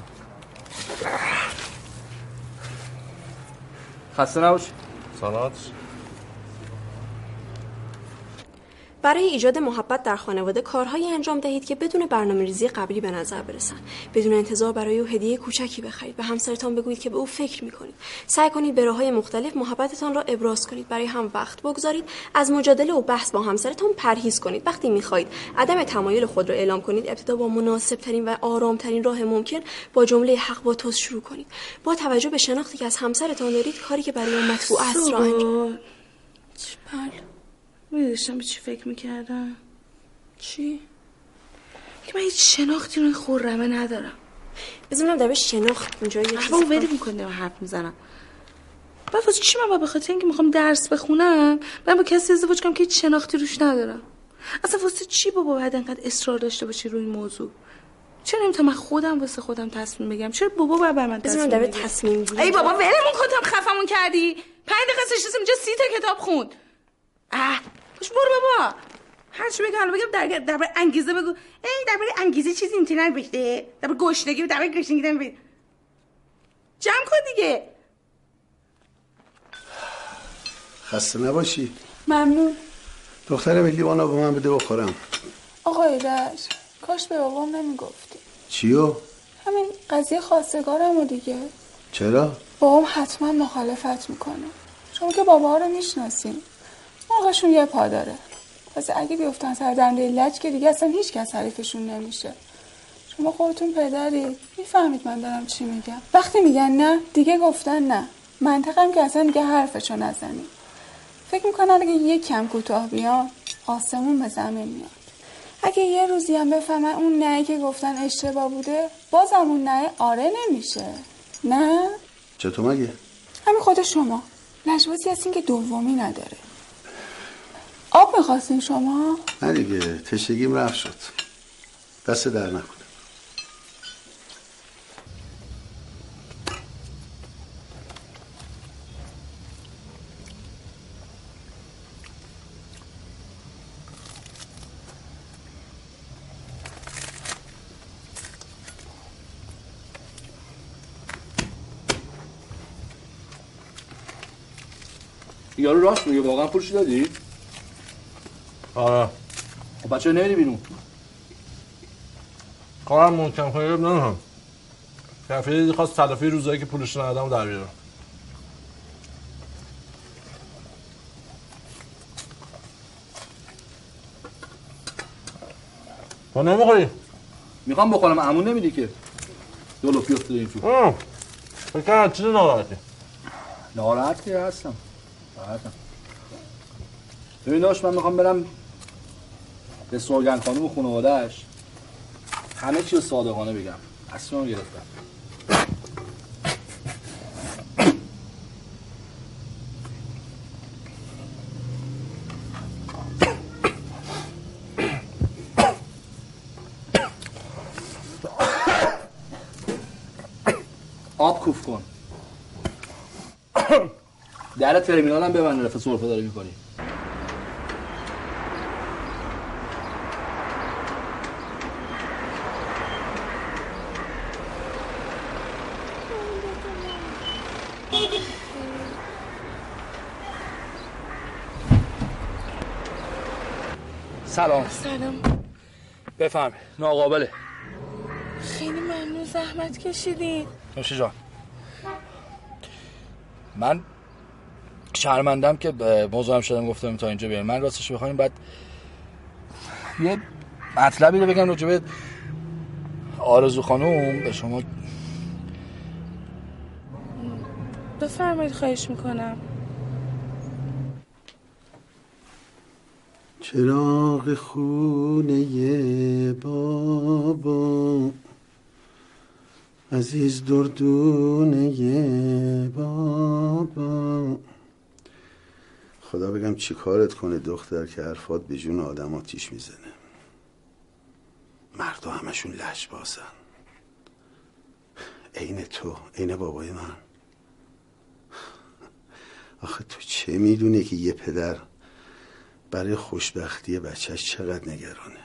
خسته نباش. سلامت. برای ایجاد محبت در خانواده کارهایی انجام دهید که بدون برنامه‌ریزی قبلی به نظر برسن. بدون انتظار برای او هدیه کوچکی بخرید. به همسرتان بگویید که به او فکر می‌کنید. سعی کنید به راه‌های مختلف محبتتان را ابراز کنید. برای هم وقت بگذارید. از مجادله و بحث با همسرتان پرهیز کنید. وقتی می‌خواهید عدم تمایل خود را اعلام کنید، ابتدا با مناسب‌ترین و آرام‌ترین راه ممکن با جمله حق با توست شروع کنید. با توجه به شناختی که از همسرتان دارید، کاری که برای اون مطبوع است را انجام. میدونستم به چی فکر میکردم؟ چی؟ که من هیچ شناختی رو این خرمه ندارم. بزنم در شناخت اونجا یه چیزی ولی میکنم حرف میزنم. بعد واسه چی من به خاطر اینکه میخوام درس بخونم من با کسی ازدواج کنم که هیچ شناختی روش ندارم؟ اصلا واسه چی بابا باید انقدر اصرار داشته باشی روی این موضوع؟ چرا نمیتونم من خودم واسه خودم تصمیم بگم؟ چرا بابا باید بر من تصمیم بگیره؟ ای بابا ولمون کن، خفمون کردی. 5 دقیقه نشستیم اینجا 30 تا کتاب خوند. خوش برو بابا. هر چی بگم بگم درباره انگیزه بگو. درباره انگیزه چیزی اینطوری نگفته. درباره گشنگی درباره گشنگی نمیگه. جمع کن دیگه. خسته نباشی. ممنون. دختر لیوانا به من بده بخورم. آقای ایرج کاش به بابام نمیگفتی. چیو؟ همین قضیه خواستگارمو دیگه. چرا؟ بابام حتما مخالفت میکنه. شما که بابا رو میشناسین. آقاشون یه پا داره. پس اگه بیفتن سر دنده لج که دیگه اصلا هیچ کس حریفشون نمیشه. شما خودتون پدرید، میفهمید من دارم چی میگم. وقتی میگن نه دیگه گفتن نه. منطقم که اصلا دیگه حرفشو نزنید. فکر میکنن اگه یه کم کوتاه بیان آسمون به زمین میاد. اگه یه روزی هم بفهمن اون نه که گفتن اشتباه بوده، بازم اون نه آره نمیشه. نه؟ چطور مگه؟ همین خود شما لجبازی هستین که دومی نداره. آب میخواستین شما؟ نه دیگه تشنگیم رفت شد. دست در نکنه. یارو راست میگه، واقعا پولش دادی؟ آره. خب بچه نمیری بیرون؟ کارم محکم کنه نمیدونم. کفیلی خواست تلافی روزایی که پولش ندادم در بیارم. تو نمیخوری؟ میخوام بخورم، عمون نمیدی که. دولو پیفته این تو. فکرم چیزی ناراحتی؟ ناراحت که هستم. ببین داشت من میخوام برم به سوگن خانم و خانواده‌اش همه چی رو صادقانه بگم. اصلا گرفتم. آب کوف کن. در ترمینال هم ببند، رفع سرفه داری میکنی. سلام. بفرمایید. ناقابله. خیلی ممنون، زحمت کشیدین. نوشه جان، من شرمندم که مزاحم شدم گفتم تا اینجا بیاریم. من راستش بخوایم بعد یه مطلبی رو بگم راجع به آرزو خانم به شما. بفرمایید، خواهش میکنم. چراغ خونه بابا عزیز دردونه بابا. خدا بگم چی کارت کنه دختر که حرفات به جون آدم آتیش میزنه. مردا همشون لش بازن، عین تو، عین بابای من. آخه تو چه میدونه که یه پدر برای خوشبختی بچهش چقدر نگرانه؟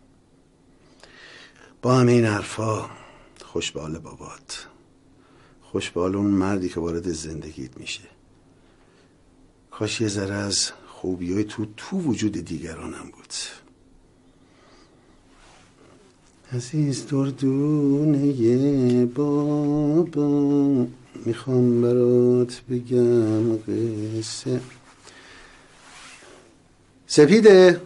با همه این حرفا خوش به حال بابات، خوش به حال اون مردی که وارد زندگیت میشه. کاش یه ذره از خوبیای تو وجود دیگرانم بود. عزیز دردونه بابا میخوام برات بگم قصه. سپیده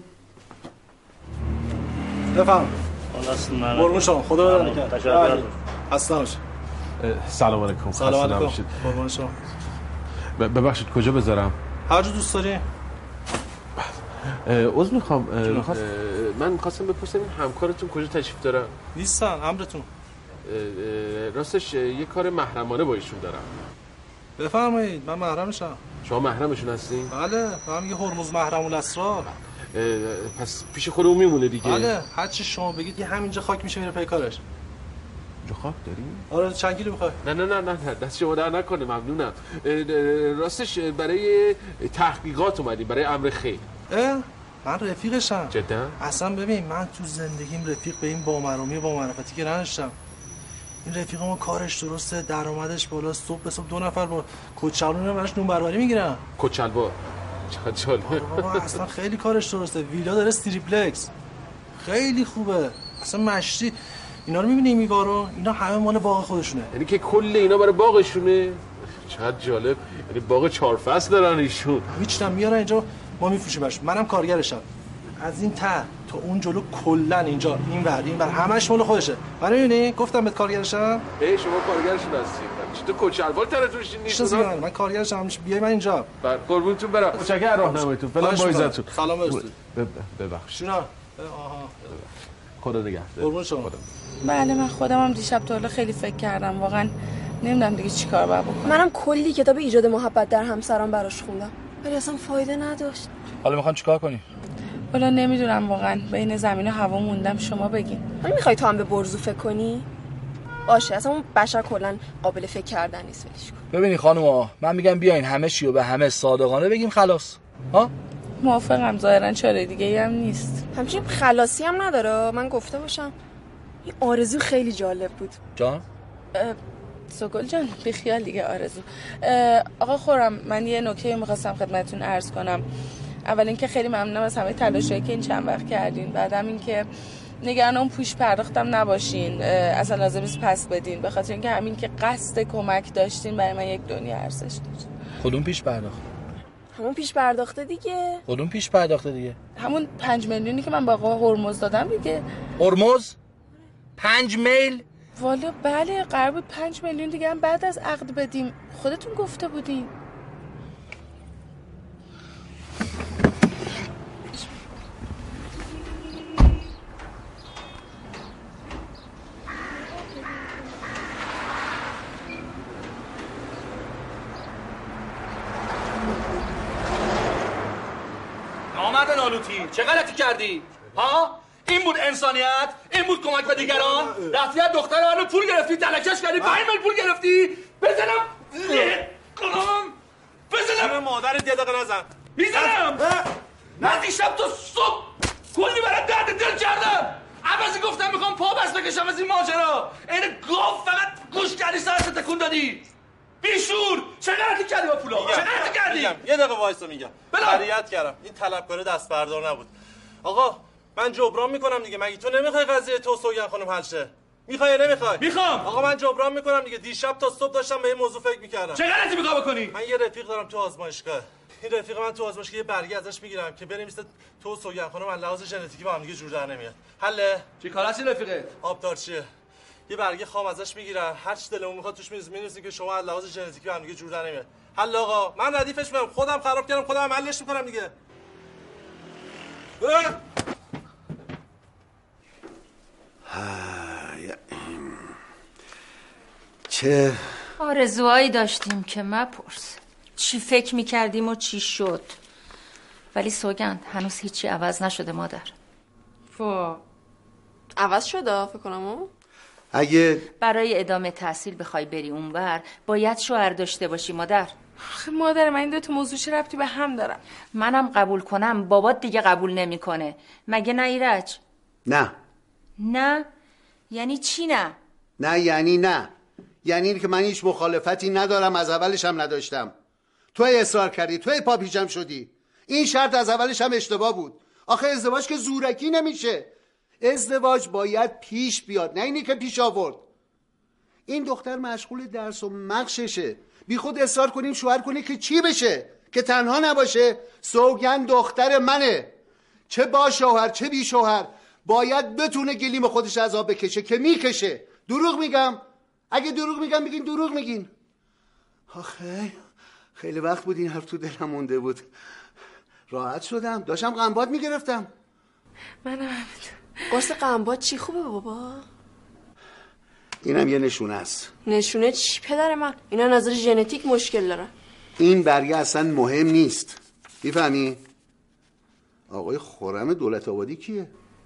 بفهم. قربون شما، خدا برکت. تشکر. خسته باشید. سلام علیکم. سلام علیکم. قربون شما. ببخشید کجا بذارم؟ هر جا دوست داری. عذر میخوام. من میخواستم بپرسم این همکارتون کجا تشریف دارن؟ نیستن. امرتون. راستش یه کار محرمانه با ایشون دارم. بفرمایید، من محرمشم. شما محرمشون هستین؟ بله، هم یه هرمز محرم الاسرار. پس پیش خودمون میمونه دیگه. بله، هر چی شما بگید یه همینجا خاک میشه میره پی کارش. اینجا خاک داری؟ آره، چند کیلو میخوای؟ نه دست شما در نکنه، ممنونم. راستش برای تحقیقات اومدیم، برای امر خیر. من رفیقشم. جدا؟ اصلا ببین، من تو زندگیم رفیق به این بامرومی و بامعرفتی که نداشتم. این رفیقمون کارش درسته، درآمدش بالا، صبح به صبح 2 نفر با کچلوار براش نون بربری میگیرن. کچلوار؟ چقدر جالب. بابا اصلا خیلی کارش درسته. ویلا داره استریپلکس. خیلی خوبه. اصلا مشتی. اینا رو می‌بینی میوارو؟ اینا همه مال باغ خودشونه. یعنی که کل اینا برای باغشونه؟ چقدر جالب. یعنی باغ 4 فصل دارن ایشون. میچنم میارن اینجا، ما میفروشیمش. منم کارگرشم. از این ته تا اون جلو کلا اینجا این ور همش مال خودشه. من می‌بینی گفتم بهت کارگرشم. شما کارگرشون هستی. چطور کوچلوار ترتونش نیست؟ من کارگرشم. بیای من اینجا. قربونتون برم. متشکرم راهنماییتون. فعلا با عزتون. سلام برسید. ببخشید. آها. خدا نگهدار. قربون شما. بله، من خودم هم دیشب تا حالا خیلی فکر کردم. واقعا نمیدونم دیگه چیکار باید بکنم. منم کلی کتاب ایجاد محبت در همسران براش خوندم، ولی اصلا فایده نداشت. حالا میخوان چیکار کنی؟ والا نمیدونم واقعا، بین زمین و هوا موندم. شما بگین. من میخوای تو هم به برزو فکر کنی؟ باشه، اصلا اون بشر کلا قابل فکر کردن نیست. ولش کن. ببینی خانوما، من میگم بیاین همه چی رو به همه صادقانه بگیم خلاص. ها؟ موافقم. ظاهرا چاره دیگه‌ای هم نیست. همچنین خلاصی هم نداره. من گفته باشم این آرزو خیلی جالب بود. جان؟ سوگل جان، بیخیال دیگه آرزو. آقا خورم، من یه نکته میخواستم خدمتتون عرض کنم. اول اینکه خیلی ممنونم از همه تلاشایی که این چند وقت کردین. بعدم اینکه نگران اون پوش پرداختم نباشین، اصلا لازم نیست پس بدین، به خاطر اینکه همین که قصد کمک داشتین برای من یک دنیا ارزش داشت. کدوم پیش پرداخت؟ همون پیش پرداخته دیگه. کدوم پیش پرداخته دیگه؟ همون 5 میلیونی که من با آقا هرمز دادم دیگه. هرمز؟ 5 میل؟ والا بله، قرار بود 5 میلیون دیگه هم بعد از عقد بدیم. خودتون گفته بودین. نامرد نالوتی، چه غلطی کردی؟ ها؟ این بود انسانیت؟ این بود کمک به دیگران؟ رفتی از دختر منو پول گرفتی، تلکش کردی، 5 میلیون پول گرفتی؟ بزنم بزنم مادرت یه دقیقه نزن. میزنم. من دیشب تا صبح کلی برای درد دل کردم. عوضی گفتم میخوام پا بس بکشم از این ماجرا. این گاف فقط گوش کردی، سرت تکون دادی. بیشور، چه غلطی کردی با پولا؟ چه غلطی کردی؟ یه دقیقه وایسا میگم. خریت کردم. این طلبکاره دست بردار نبود. آقا من جبران میکنم دیگه. مگه تو نمیخوای قضیه تو سوگن خانم حل شه؟ میخوای یا نمیخوای؟ میخوام. آقا من جبران میکنم دیگه. دیشب تا صبح داشتم به این موضوع فکر میکردم. چه غلطی میخوای بکنی؟ من یه رفیق دارم تو آزمایشگاه. این رفیق من تو آزمایشگاه یه برگه ازش میگیرم که بنویسه تو سوگن خانم از لحاظ ژنتیکی با هم دیگه جور در نمیاد. حله؟ چی کار هستی رفیقت؟ آبدارچیه. یه برگه خام ازش میگیرم، هر چی دلمون میخواد توش می‌نویسیم که شما از لحاظ ژنتیکی با هم دیگه جور در نمیاد. حل آقا، من ردیفش میکنم، خودم خراب کردم، خودم حلش میکنم دیگه. چه آرزوهایی داشتیم که مپرس. چی فکر میکردیم و چی شد. ولی سوگند هنوز هیچی عوض نشده مادر. عوض شده فکر کنم. اگه برای ادامه تحصیل بخوای بری اونور باید شوهر داشته باشی مادر. مادر من این دو تا موضوع چه ربطی به هم دارم؟ منم قبول کنم بابات دیگه قبول نمیکنه. مگه نه ایرج؟ نه. نه؟ یعنی چی نه؟ نه یعنی نه. یعنی این که من هیچ مخالفتی ندارم، از اولش هم نداشتم. توی اصرار کردی، توی پا پیچم شدی. این شرط از اولش هم اشتباه بود. آخه ازدواج که زورکی نمیشه. ازدواج باید پیش بیاد، نه اینی که پیش آورد. این دختر مشغول درس و مغششه. بی خود اصرار کنیم شوهر کنی که چی بشه؟ که تنها نباشه. سوگن دختر منه، چه با شوهر چه بی شوهر باید بتونه گلیم خودش از آب بکشه که میکشه. دروغ میگم؟ اگه دروغ میگم بگین دروغ میگین. آخه خیلی وقت بود این حرف تو دلم مونده بود. راحت شدم، داشتم قنبات میگرفتم. منم قرص قنبات چی خوبه بابا؟ اینم یه نشونه است. نشونه چی پدر من؟ اینا نظر ژنتیک مشکل داره. این برگه اصلا مهم نیست. میفهمی؟ آقای خرم دولت آبادی کیه؟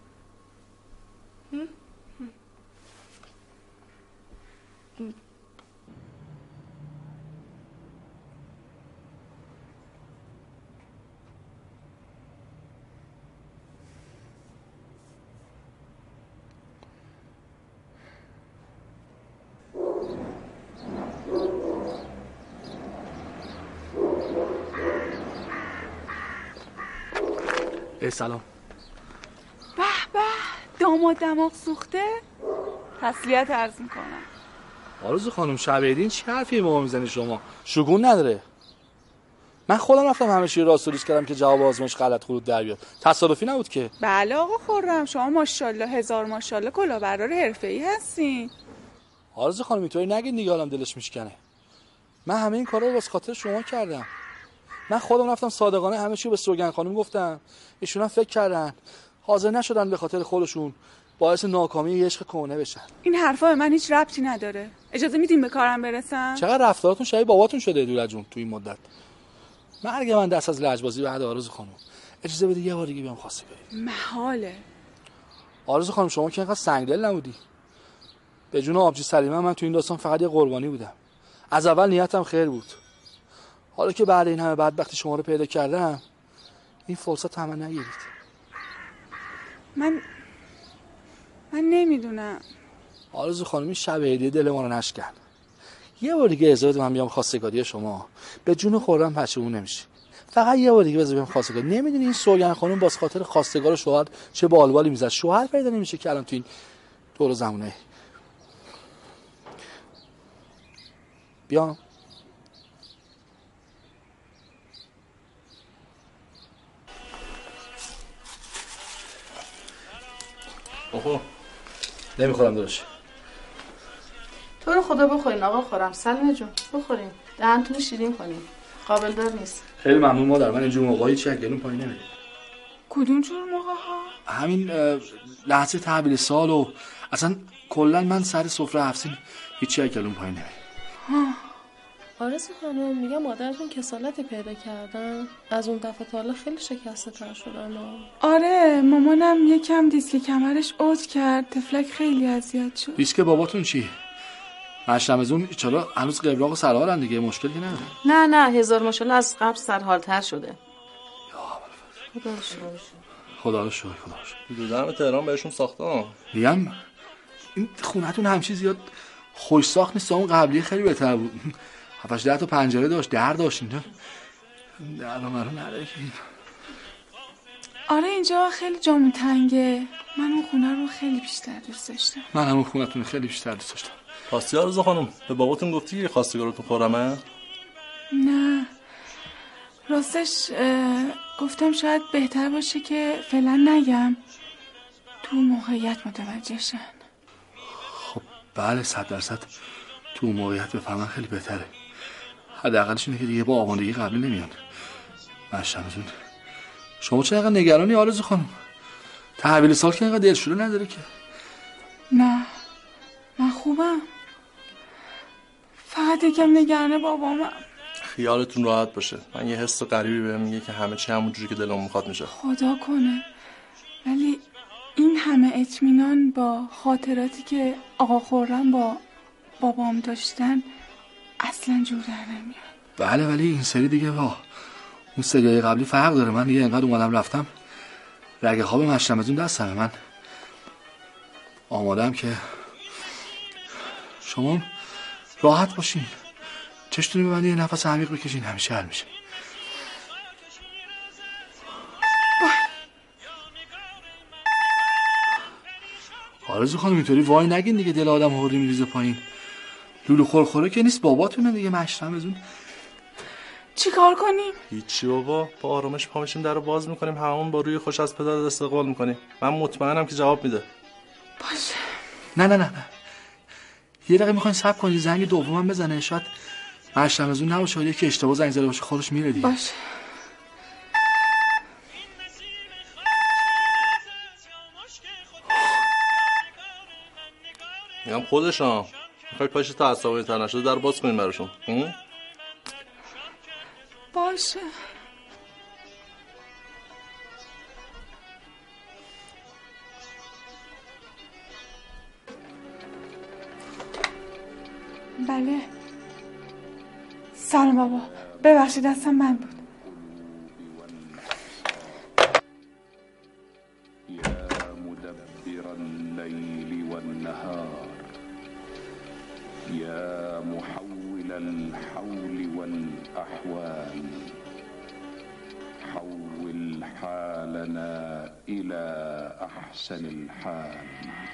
سلام. به به داماد دماغ سوخته. تسلیت عرض میکنم. آرزو خانم شب عیدین چی حرفی ما میزنی شما؟ شگون نداره. من خودم رفتم همه چی راست و ریز کردم که جواب آزمایش غلط خروج در بیاد. تصادفی نبود که. بله آقا خرم، شما ماشاءالله هزار ماشاءالله کلاهبردار حرفه‌ای هستین. آرزو خانم اینطوری نگید دیگه، حالم دلش میشکنه. من همه این کارا رو واسه خاطر شما کردم. من خودم رفتم صادقانه همه چی به سوگن خانم گفتم. ایشون هم فکر کردن، حاضر نشدن به خاطر خودشون باعث ناکامی یه عشق کهنه بشن. این حرفا به من هیچ ربطی نداره. اجازه میدین به کارم برسم؟ چقدر رفتاراتون شبیه باباتون شده دولا جون تو این مدت. مرگ من دست از لجبازی بعد. آرزو خانم اجازه بده یه بار دیگه بیام خواستگاری. محاله. آرزو خانم شما که اینقدر سنگدل نبودی. به جون آبجی سلیمه من تو این داستان فقط یه قربانی بودم. از اول نیتم خیر بود. حالا که بعد این همه بدبختی شما رو پیدا کردم این فرصت همه نگیرید. من نمیدونم. آرزو خانم این شب عیدی دل ما رو نشکن. یه بار دیگه اجازه بده من بیام خواستگاری شما. به جون خودم پشیمون نمیشی. فقط یه بار دیگه بذار بیام خواستگاری. نمیدونی این سوگن خانم باز خاطر خواستگار شوهر چه بالوالی میزد. شوهر پیدا نمیشه که الان تو این دور زمونه. بیام. اوه نمیخورم درش. تو رو خدا بخورین آقا خورم. سلمه جون بخورین، دهنتون شیرین کنین، قابل دار نیست. خیلی ممنون مادر. من اینجور موقعی چی گلون پایین نمیره. کدوم جور موقع ها؟ همین لحظه تحویل سال و اصلا کلا من سر سفره هفتین هیچی گلون پایین نمیره. آرزو خانم میگم مادرتون کسالت پیدا کردن، از اون دفعه تا حالا خیلی شکسته تر شدن. آره مامانم یکم دیسک کمرش عوض کرد، تفلک خیلی اذیت شد. دیسک باباتون چی؟ مشرم از اون چرا هنوز قبراق و سرحالن دیگه، مشکلی نداره. نه هزار ماشاءالله از قبل سرحالتر شده. خدا رو شکر. دیدم تهران بهشون ساختم. میگم این خونه‌تون همچین زیاد خوش ساخت نیست، اون قبلی خیلی بهتر بود. 7-10 تا پنجره داشت، در داشت. اینجا در رو نداره که. آره اینجا خیلی جامون تنگه. من اون خونه رو خیلی بیشتر دوست داشتم. من همون خونتون خیلی بیشتر دوست داشتم. راستی آرزو خانم به باباتون گفتی که خواستگارتون خورمه؟ نه راستش گفتم شاید بهتر باشه که فعلا نگم، تو موقعیت متوجه شن. خب بله 100% تو موقعیت بفهمن خیلی بهتره. حداقلش اینه که دیگه با آمادگی قبلی نمیان. مشتمتون شما چه اینقدر نگرانی آرزو خانم؟ تحویل سال که اینقدر دلشوره نداره که. نه من خوبم، فقط یکم نگران بابامم. خیالتون راحت باشه، من یه حس غریبی بهم میگه که همه چی همون جوری که دلم میخواد میشه. خدا کنه، ولی این همه اطمینان با خاطراتی که آقا خورم با بابام داشتن اصلا جور در نمیاد. بله ولی این سری دیگه با اون سریای قبلی فرق داره. من دیگه اینقدر اومدم رفتم رگ خواب مشتمتون دستمه. من آمادم که شما راحت باشین، چشتونی ببندین، یه نفس عمیق بکشین، همیشه حل میشه. آرزو خانم اینطوری وای نگین دیگه، دل آدم هوری میریزه پایین. لولو خورخوره که نیست، باباتونه دیگه مشتمتون. چی کار کنیم؟ هیچی بابا، با آرامش پا میشیم در رو باز میکنیم، همون با روی خوش از پدر استقبال میکنیم. من مطمئنم که جواب میده. باشه. نه یه دقیقه میخواین صبر کنید، زنگ دومم بزنه، شاید مشتمتون نباشه، یکی اشتباه زنگ زده باشه، خودش میره دیگه. باشه. میگم خودشم میخوای پاشه تا عصبانی تر نشده در باز کنیم براشون. باشه. بله. سلام بابا، ببخشید دستم من بود. يا محول الحول والأحوال حول حالنا إلى أحسن الحال.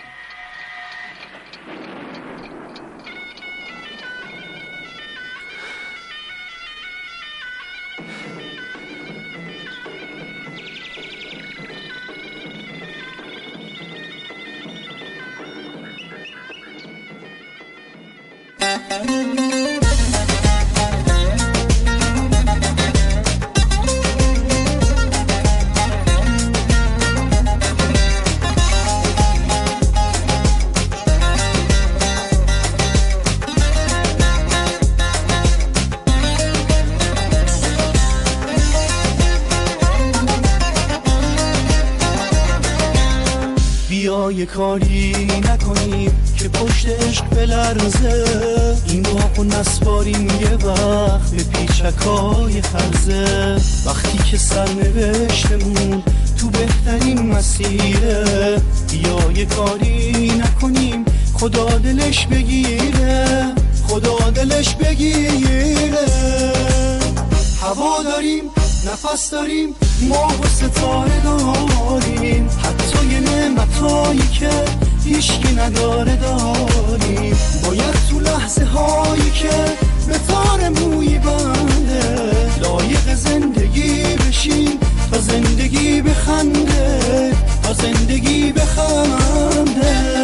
بیا یه کاری نکنیم که پشت عشق بلرزه، این باغو نسپاریم یه وقت به پیچکای هرزه. وقتی که سرنوشتمون تو بهترین مسیره، بیا یه کاری نکنیم خدا دلش بگیره، خدا دلش بگیره. هوا داریم، نفس داریم، ماه و ستاره داریم، حتی یه نعمتایی که هیچکی نداره داریم. باید تو لحظه هایی که به تار مویی بنده، لایق زندگی بشیم تا زندگی بخنده، تا زندگی بخنده.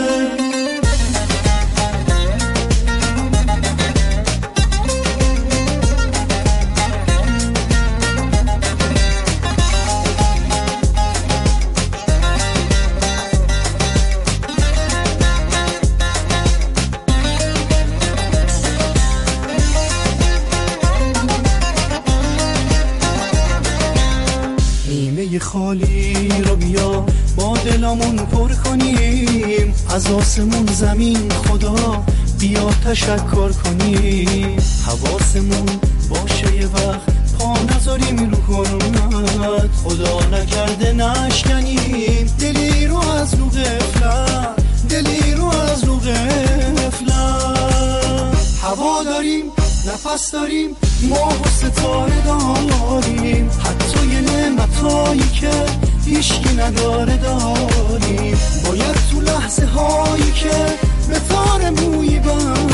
خالی رو بیا با دلمون پر کنیم، از آسمون زمین خدا بیا تشکر کنیم. حواسمون باشه یه وقت پا نذاریم رو حرمت، خدا نکرده نشکنیم دلی رو از رو غفلت، دلی رو از رو غفلت. هوا داریم، نفس داریم، ماه و ستاره داریم، حتی یه نعمتایی که هیچکی نداره داریم. باید تو لحظه هایی که به تار مویی بند